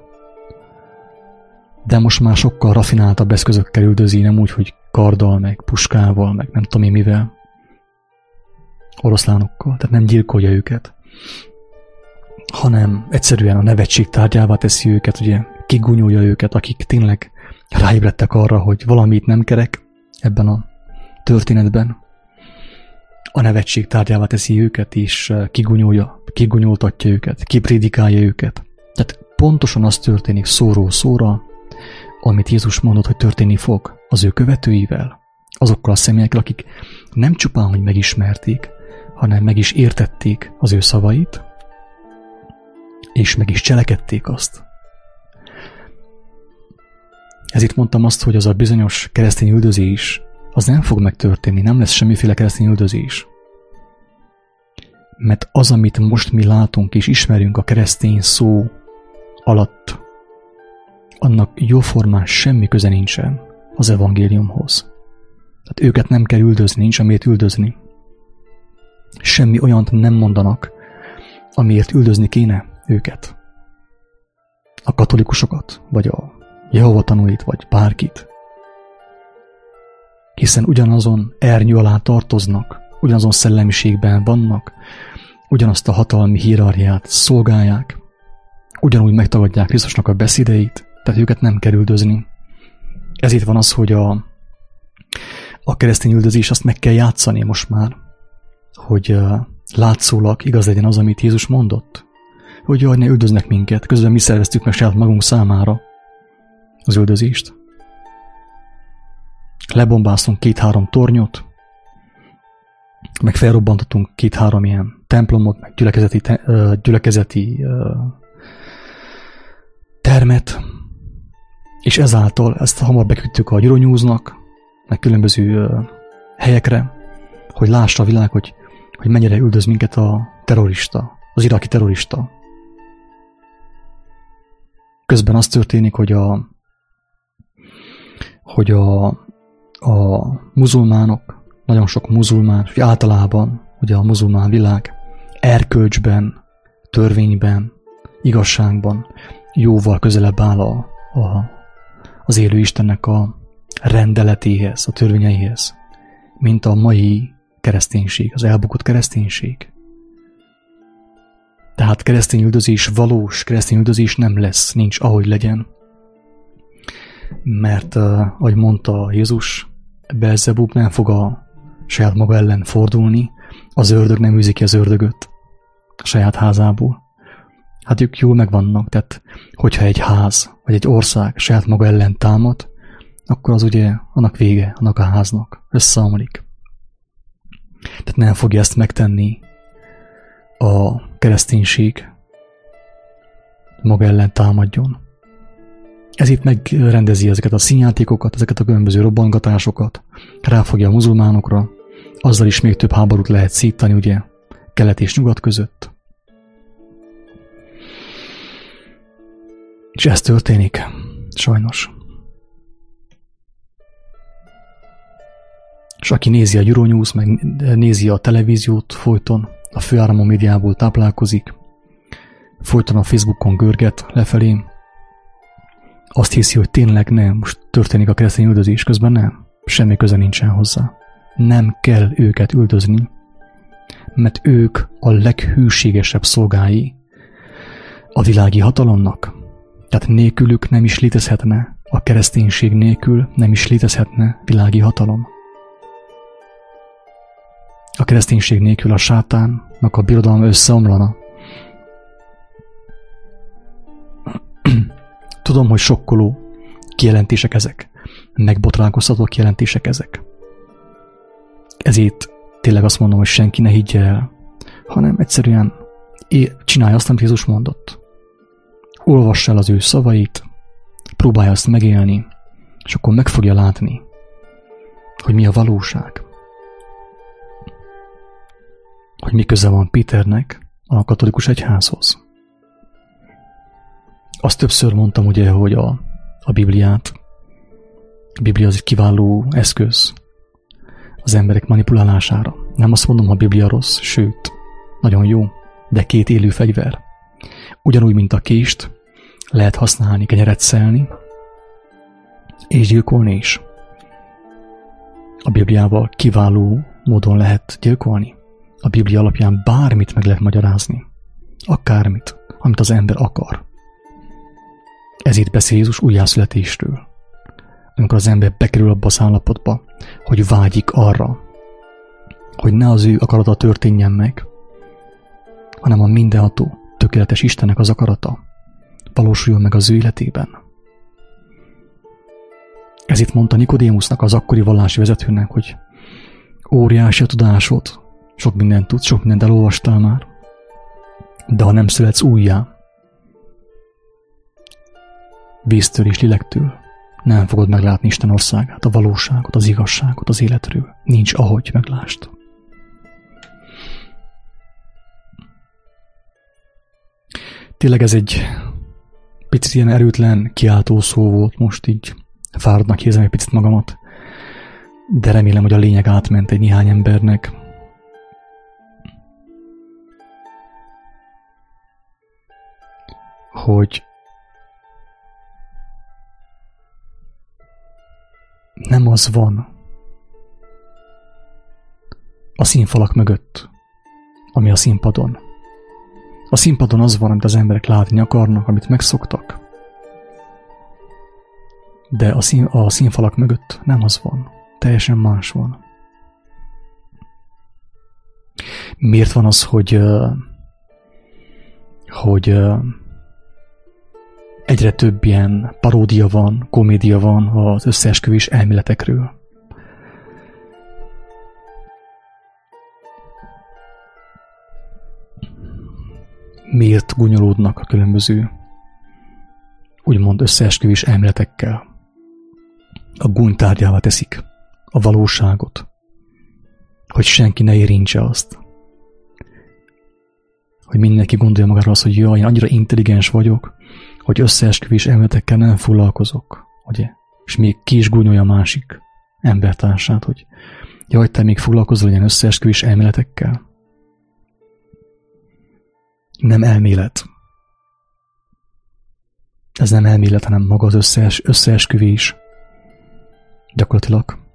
De most már sokkal rafináltabb eszközökkel üldözi, nem úgy, hogy karddal, meg puskával, meg nem tudom én mivel, oroszlánokkal, tehát nem gyilkolja őket, hanem egyszerűen a nevetség tárgyává teszi őket, ugye kigunyolja őket, akik tényleg ráébredtek arra, hogy valamit nem kerek ebben a történetben. A nevetség tárgyává teszi őket, és kigunyolja, kigunyoltatja őket, kiprédikálja őket. Tehát pontosan az történik szóról szóra, amit Jézus mondott, hogy történni fog az ő követőivel, azokkal a személyekkel, akik nem csupán, hogy megismerték, hanem meg is értették az ő szavait, és meg is cselekedték azt. Ezért mondtam azt, hogy az a bizonyos keresztény üldözés, az nem fog megtörténni, nem lesz semmiféle keresztény üldözés. Mert az, amit most mi látunk és ismerünk a keresztény szó alatt, annak jóformán semmi köze nincsen az evangéliumhoz. Tehát őket nem kell üldözni, nincs amiért üldözni. Semmi olyant nem mondanak, amiért üldözni kéne őket. A katolikusokat, vagy a Jehova tanúit, vagy bárkit. Hiszen ugyanazon ernyő alá tartoznak, ugyanazon szellemiségben vannak, ugyanazt a hatalmi hierarchiát szolgálják, ugyanúgy megtagadják Krisztusnak a beszédeit, tehát őket nem kell üldözni. Ezért van az, hogy a, a keresztény üldözés azt meg kell játszani most már, hogy uh, látszólag igaz legyen az, amit Jézus mondott. Hogy jaj, ne üldöznek minket, közben mi szerveztük meg saját magunk számára az üldözést. Lebombáztunk két-három tornyot, meg felrobbantottunk két-három ilyen templomot, meg gyülekezeti, te, gyülekezeti termet, és ezáltal ezt hamar beküldtük a Euronews-nak, meg különböző helyekre, hogy lássa a világ, hogy, hogy mennyire üldöz minket a terrorista, az iraki terrorista. Közben az történik, hogy a, hogy a, a muzulmánok, nagyon sok muzulmán, és általában ugye a muzulmán világ erkölcsben, törvényben, igazságban jóval közelebb áll a, a, az élő Istennek a rendeletéhez, a törvényeihez, mint a mai kereszténység, az elbukott kereszténység. Tehát keresztény üldözés, valós keresztény üldözés nem lesz, nincs ahogy legyen. Mert, uh, ahogy mondta Jézus, Belzebub nem fog a saját maga ellen fordulni, az ördög nem űzi ki az ördögöt a saját házából. Hát ők jól megvannak, tehát hogyha egy ház, vagy egy ország saját maga ellen támad, akkor az ugye annak vége, annak a háznak összeomlik. Tehát nem fogja ezt megtenni a kereszténység, maga ellen támadjon. Ez itt megrendezi ezeket a színjátékokat, ezeket a különböző robbangatásokat, ráfogja a muzulmánokra, azzal is még több háborút lehet szítani, ugye, kelet és nyugat között. És ez történik, sajnos. És aki nézi a Euronews, meg nézi a televíziót folyton, a főáramú médiából táplálkozik, folyton a Facebookon görget lefelé, azt hiszi, hogy tényleg nem, most történik a keresztény üldözés, közben nem. Semmi köze nincsen hozzá. Nem kell őket üldözni, mert ők a leghűségesebb szolgái a világi hatalomnak. Tehát nélkülük nem is létezhetne, a kereszténység nélkül nem is létezhetne világi hatalom. A kereszténység nélkül a sátánnak a birodalma összeomlana. Tudom, hogy sokkoló kijelentések ezek, megbotránkoztató kijelentések ezek. Ezért tényleg azt mondom, hogy senki ne higgye el, hanem egyszerűen csinálja azt, amit Jézus mondott. Olvass el az ő szavait, próbálja azt megélni, és akkor meg fogja látni, hogy mi a valóság. Hogy mi köze van Péternek a katolikus egyházhoz. Azt többször mondtam ugye, hogy a, a Bibliát, a Biblia az egy kiváló eszköz az emberek manipulálására. Nem azt mondom, hogy a Biblia rossz, sőt, nagyon jó, de két élő fegyver. Ugyanúgy, mint a kést, lehet használni, kenyeret szelni, és gyilkolni is. A Bibliával kiváló módon lehet gyilkolni. A Biblia alapján bármit meg lehet magyarázni. Akármit, amit az ember akar. Ezért beszél Jézus újjászületésről. Amikor az ember bekerül abba az állapotba, hogy vágyik arra, hogy ne az ő akarata történjen meg, hanem a mindenható, tökéletes Istennek az akarata valósuljon meg az ő életében. Ezért mondta Nikodémusznak, az akkori vallási vezetőnek, hogy óriási a tudásod, sok mindent tudsz, sok mindent elolvastál már, de ha nem születsz újjá, víztől és lélektől, nem fogod meglátni Isten országát, a valóságot, az igazságot az életről. Nincs ahogy meglást. Tényleg ez egy picit ilyen erőtlen kiáltó szó volt, most így fáradtnak érzem egy picit magamat, de remélem, hogy a lényeg átment egy néhány embernek. Hogy nem az van a színfalak mögött, ami a színpadon. A színpadon az van, amit az emberek látni akarnak, amit megszoktak. De a, szín, a színfalak mögött nem az van. Teljesen más van. Miért van az, hogy, hogy egyre több ilyen paródia van, komédia van az összeesküvés elméletekről? miért gúnyolódnak a különböző, úgymond összeesküvés elméletekkel. A gúnytárgyává teszik a valóságot, hogy senki ne érintse azt. Hogy mindenki gondolja magáról azt, hogy jaj, én annyira intelligens vagyok, hogy összeesküvés elméletekkel nem foglalkozok, ugye? És még ki is gúnyolja a másik embertársát, hogy jaj, te még foglalkozol ilyen összeesküvés elméletekkel. Nem elmélet. Ez nem elmélet, hanem maga az összees, összeesküvés. Gyakorlatilag.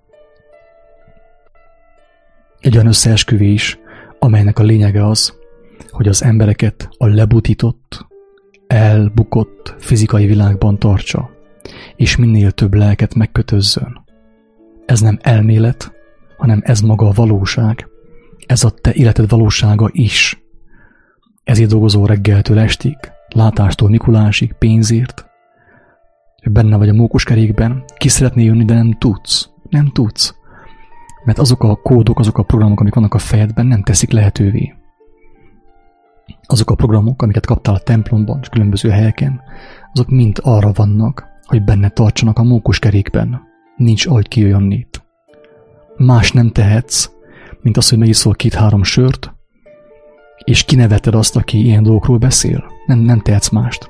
Egy olyan összeesküvés, amelynek a lényege az, hogy az embereket a lebutított, elbukott fizikai világban tartsa, és minél több lelket megkötözzön. Ez nem elmélet, hanem ez maga a valóság. Ez a te életed valósága is. Ezért dolgozol reggeltől estig, látástól Mikulásig, pénzért. Benne vagy a mókuskerékben, ki szeretnél jönni, de nem tudsz. Nem tudsz. Mert azok a kódok, azok a programok, amik vannak a fejedben, nem teszik lehetővé. Azok a programok, amiket kaptál a templomban és különböző helyeken, azok mind arra vannak, hogy benne tartsanak a mókuskerékben. Nincs ahogy kijöjjön itt. Más nem tehetsz, mint az, hogy megiszol két-három sört, és kineveted azt, aki ilyen dolgokról beszél. Nem, nem tehetsz mást.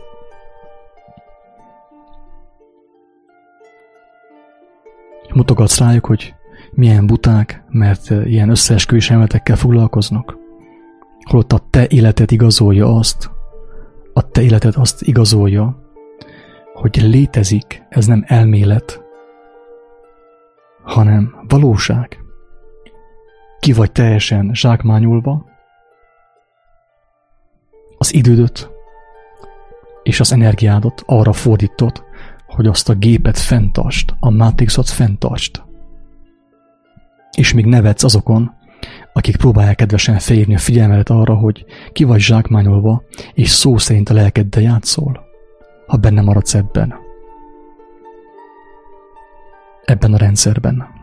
Mutogatsz rájuk, hogy milyen buták, mert ilyen összeesküvés elméletekkel foglalkoznak. Holott a te életed igazolja azt, a te életed azt igazolja, hogy létezik, ez nem elmélet, hanem valóság. Ki vagy teljesen zsákmányolva, az idődöt és az energiádat arra fordítod, hogy azt a gépet fenntartsd, a Matrixot fenntartsd. És még nevetsz azokon, akik próbálják kedvesen felhívni a figyelmedet arra, hogy ki vagy zsákmányolva, és szó szerint a lelkeddel játszol, ha benne maradsz ebben. Ebben a rendszerben.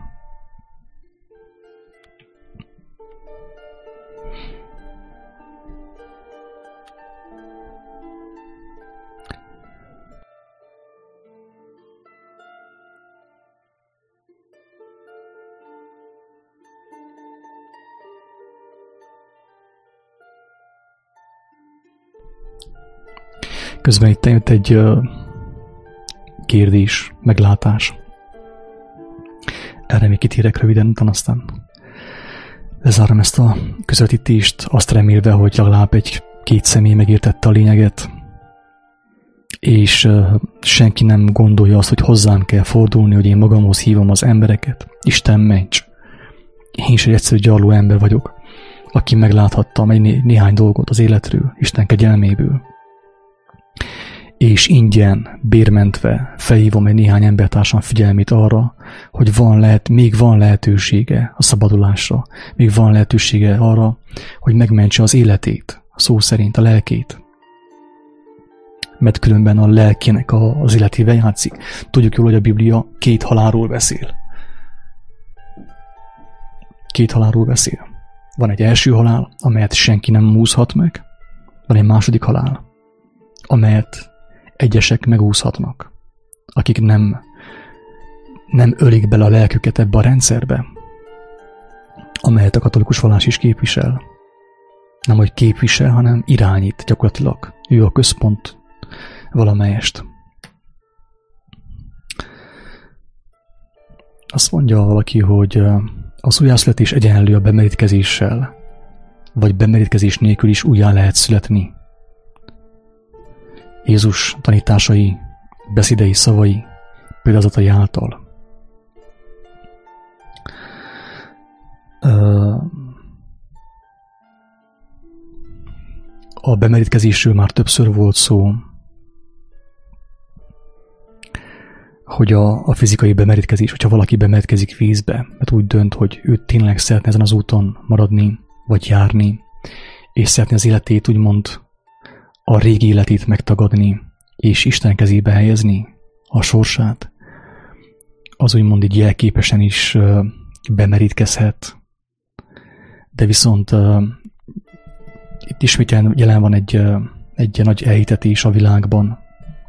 Közben itt jött egy uh, kérdés, meglátás. Erre még kitérek röviden, utána aztán lezárom ezt a közvetítést, azt remélve, hogy legalább egy-két személy megértette a lényeget, és uh, senki nem gondolja azt, hogy hozzám kell fordulni, hogy én magamhoz hívom az embereket. Isten ments! Én is egy egyszerű gyarló ember vagyok, aki megláthattam egy né- néhány dolgot az életről, Isten kegyelméből. És ingyen, bérmentve felhívom egy néhány embertársam figyelmét arra, hogy van lehet, még van lehetősége a szabadulásra, még van lehetősége arra, hogy megmentse az életét, a szó szerint a lelkét. Mert különben a lelkének az életével játszik. Tudjuk jól, hogy a Biblia két halálról beszél. Két halálról beszél. Van egy első halál, amelyet senki nem úszhat meg, van egy második halál, amelyet egyesek megúszhatnak, akik nem, nem ölik bele a lelküket ebbe a rendszerbe, amelyet a katolikus vallás is képvisel. Nem, hogy képvisel, hanem irányít gyakorlatilag. Ő a központ valamelyest. Azt mondja valaki, hogy az újjászületés egyenlő a bemerítkezéssel, vagy bemerítkezés nélkül is újjá lehet születni. Jézus tanításai, beszédei, szavai, példázatai által. A bemerítkezésről már többször volt szó, hogy a, a fizikai bemerítkezés, hogyha valaki bemerítkezik vízbe, mert úgy dönt, hogy ő tényleg szeretne ezen az úton maradni, vagy járni, és szeretne az életét úgymond a régi életét megtagadni, és Isten kezébe helyezni a sorsát, az úgymond így jelképesen is uh, bemerítkezhet. De viszont uh, itt itt ismét jelen van egy, egy nagy elhitetés a világban,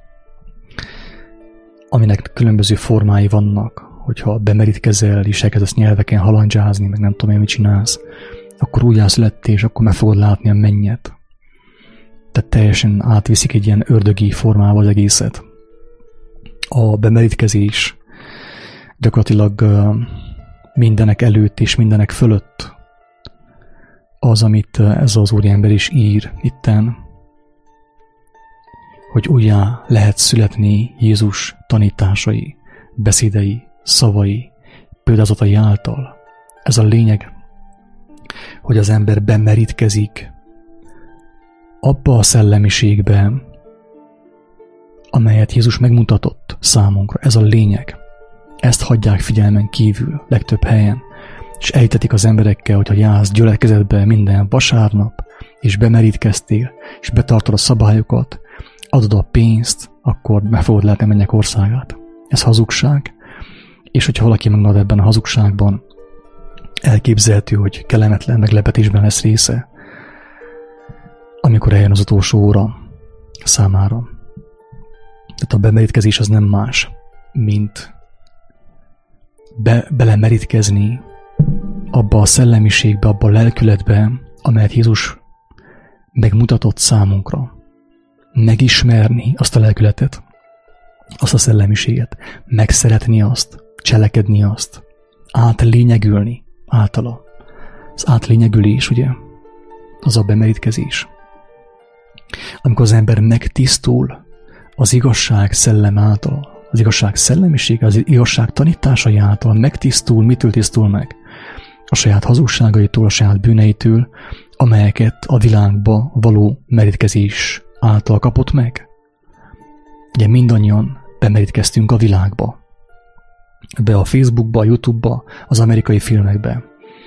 aminek különböző formái vannak, hogyha bemerítkezel és elkezdesz nyelveken halandzsázni, meg nem tudom én, mit csinálsz, akkor újjászülettél, és akkor meg fogod látni a mennyet. Tehát teljesen átviszik egy ilyen ördögi formába az egészet. A bemerítkezés gyakorlatilag mindenek előtt és mindenek fölött az, amit ez az úriember is ír itten, hogy újjá lehet születni Jézus tanításai, beszédei, szavai, példázatai által. Ez a lényeg, hogy az ember bemerítkezik abba a szellemiségbe, amelyet Jézus megmutatott számunkra. Ez a lényeg. Ezt hagyják figyelmen kívül legtöbb helyen, és ejtetik az emberekkel, hogyha jársz gyülekezetbe minden vasárnap, és bemerítkeztél, és betartod a szabályokat, adod a pénzt, akkor meg fogod látni a mennyek országát. Ez hazugság, és hogyha valaki megmarad ebben a hazugságban, elképzelhető, hogy kellemetlen meglepetésben lesz része, amikor eljön az utolsó óra számára. Tehát a bemerítkezés az nem más, mint be, belemerítkezni abba a szellemiségbe, abba a lelkületbe, amelyet Jézus megmutatott számunkra. Megismerni azt a lelkületet, azt a szellemiséget, megszeretni azt, cselekedni azt, átlényegülni általa. Az átlényegülés, ugye, az a bemerítkezés. Amikor az ember megtisztul az igazság szellem által, az igazság szellemiség, az igazság tanításai által megtisztul, mitől tisztul meg? A saját hazugságaitól, a saját bűneitől, amelyeket a világba való merítkezés által kapott meg. Ugye mindannyian bemerítkeztünk a világba. Be a Facebookba, a YouTube-ba, az amerikai filmekbe.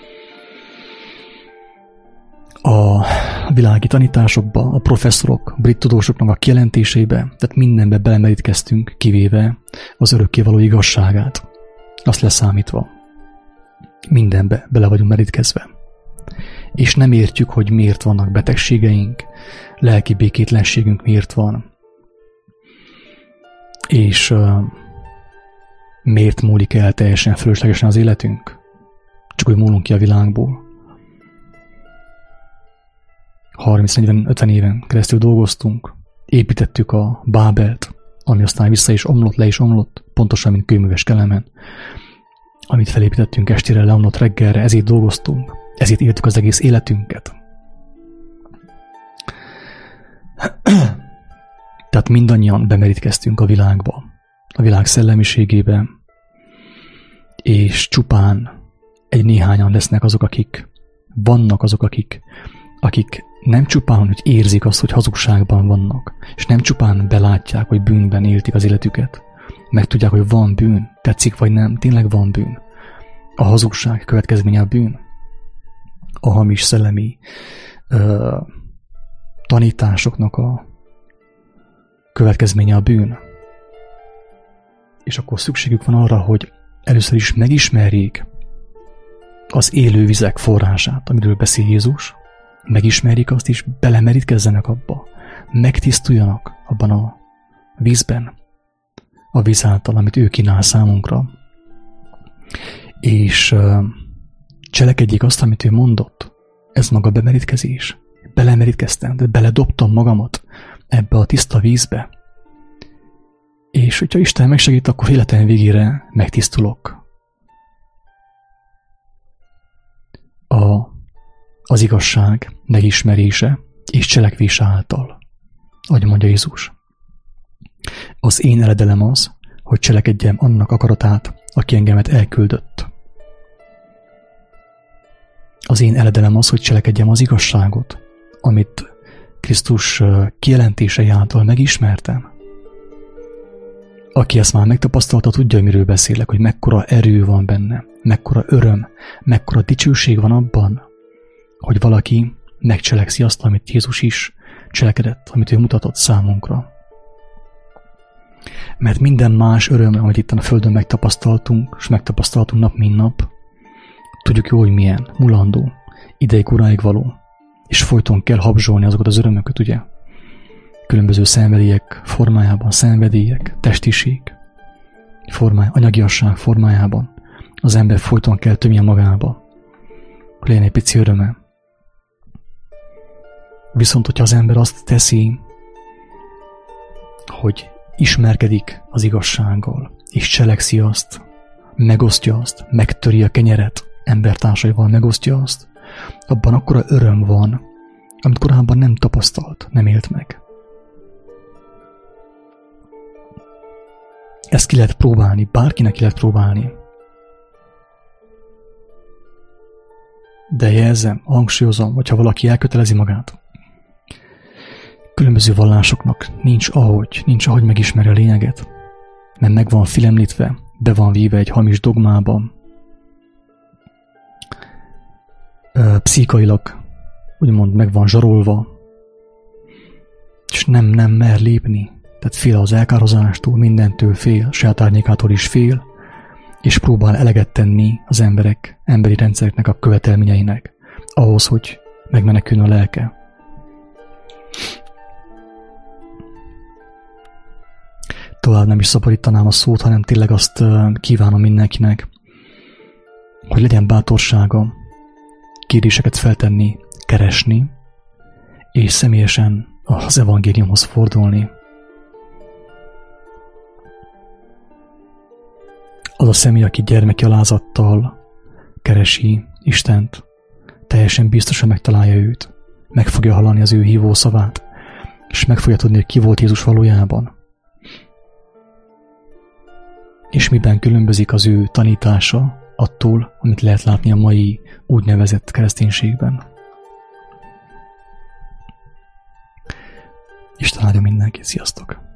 A világi tanításokba, a professzorok, brit tudósoknak a kijelentéseibe, tehát mindenbe belemerítkeztünk, kivéve az örökkévaló igazságát. Azt leszámítva. Mindenbe bele vagyunk merítkezve. És nem értjük, hogy miért vannak betegségeink, lelki békétlenségünk miért van, és uh, miért múlik el teljesen fölöslegesen az életünk, csak hogy múlunk ki a világból. harminc-negyven-ötven éven keresztül dolgoztunk, építettük a Bábelt, ami aztán vissza is omlott, le is omlott, pontosan, mint kőműves Kelemen, amit felépítettünk estére, leomlott reggelre, ezért dolgoztunk, ezért éltük az egész életünket. Tehát mindannyian bemerítkeztünk a világba, a világ szellemiségébe, és csupán egy néhányan lesznek azok, akik vannak azok, akik, akik nem csupán, hogy érzik azt, hogy hazugságban vannak, és nem csupán belátják, hogy bűnben éltik az életüket, meg tudják, hogy van bűn, tetszik vagy nem, tényleg van bűn. A hazugság következménye a bűn. A hamis szellemi ö, tanításoknak a következménye a bűn. És akkor szükségük van arra, hogy először is megismerjék az élő vizek forrását, amiről beszél Jézus, megismerjék azt is, belemerítkezzenek abba, megtisztuljanak abban a vízben, a víz által, amit ő kínál számunkra, és uh, cselekedjék azt, amit ő mondott. Ez maga bemerítkezés. Belemerítkeztem, de beledobtam magamat ebbe a tiszta vízbe. És hogyha Isten megsegít, akkor életem végére megtisztulok. A, az igazság megismerése és cselekvése által, ahogy mondja Jézus. Az én eredelem az, hogy cselekedjem annak akaratát, aki engemet elküldött. Az én eredelem az, hogy cselekedjem az igazságot, amit Krisztus kijelentései által megismertem. Aki ezt már megtapasztalta, tudja, miről beszélek, hogy mekkora erő van benne, mekkora öröm, mekkora dicsőség van abban, hogy valaki megcselekszi azt, amit Jézus is cselekedett, amit ő mutatott számunkra. Mert minden más öröm, amit itt a Földön megtapasztaltunk, és megtapasztaltunk nap, mint nap, tudjuk jó, hogy milyen, mulandó, ideig óráig való, és folyton kell habzsolni azokat az örömöket, ugye? Különböző szenvedélyek formájában, szenvedélyek, testiség formájában, anyagiasság formájában az ember folyton kell tömje magába, hogy legyen egy pici öröme. Viszont, hogyha az ember azt teszi, hogy ismerkedik az igazsággal, és cselekszi azt, megosztja azt, megtöri a kenyeret, embertársaival megosztja azt, abban akkora öröm van, amit korábban nem tapasztalt, nem élt meg. Ezt ki lehet próbálni, bárkinek ki lehet próbálni. De jelzem, hangsúlyozom, hogyha valaki elkötelezi magát, különböző vallásoknak nincs ahogy, nincs ahogy megismerje a lényeget, mert meg van filemlítve, be van víve egy hamis dogmában, pszichailag, úgymond meg van zsarolva, és nem, nem mer lépni, tehát fél az elkározástól, mindentől fél, saját árnyékától is fél, és próbál eleget tenni az emberek, emberi rendszereknek a követelményeinek, ahhoz, hogy megmeneküljön a lelke. Tovább nem is szabadítanám a szót, hanem tényleg azt kívánom mindenkinek, hogy legyen bátorsága kérdéseket feltenni, keresni, és személyesen az evangéliumhoz fordulni. Az a személy, aki gyermeki alázattal keresi Istent, teljesen biztosan megtalálja őt, meg fogja hallani az ő hívó szavát, és meg fogja tudni, hogy ki volt Jézus valójában. És miben különbözik az ő tanítása attól, amit lehet látni a mai úgynevezett kereszténységben. Isten áldja mindenkit, sziasztok!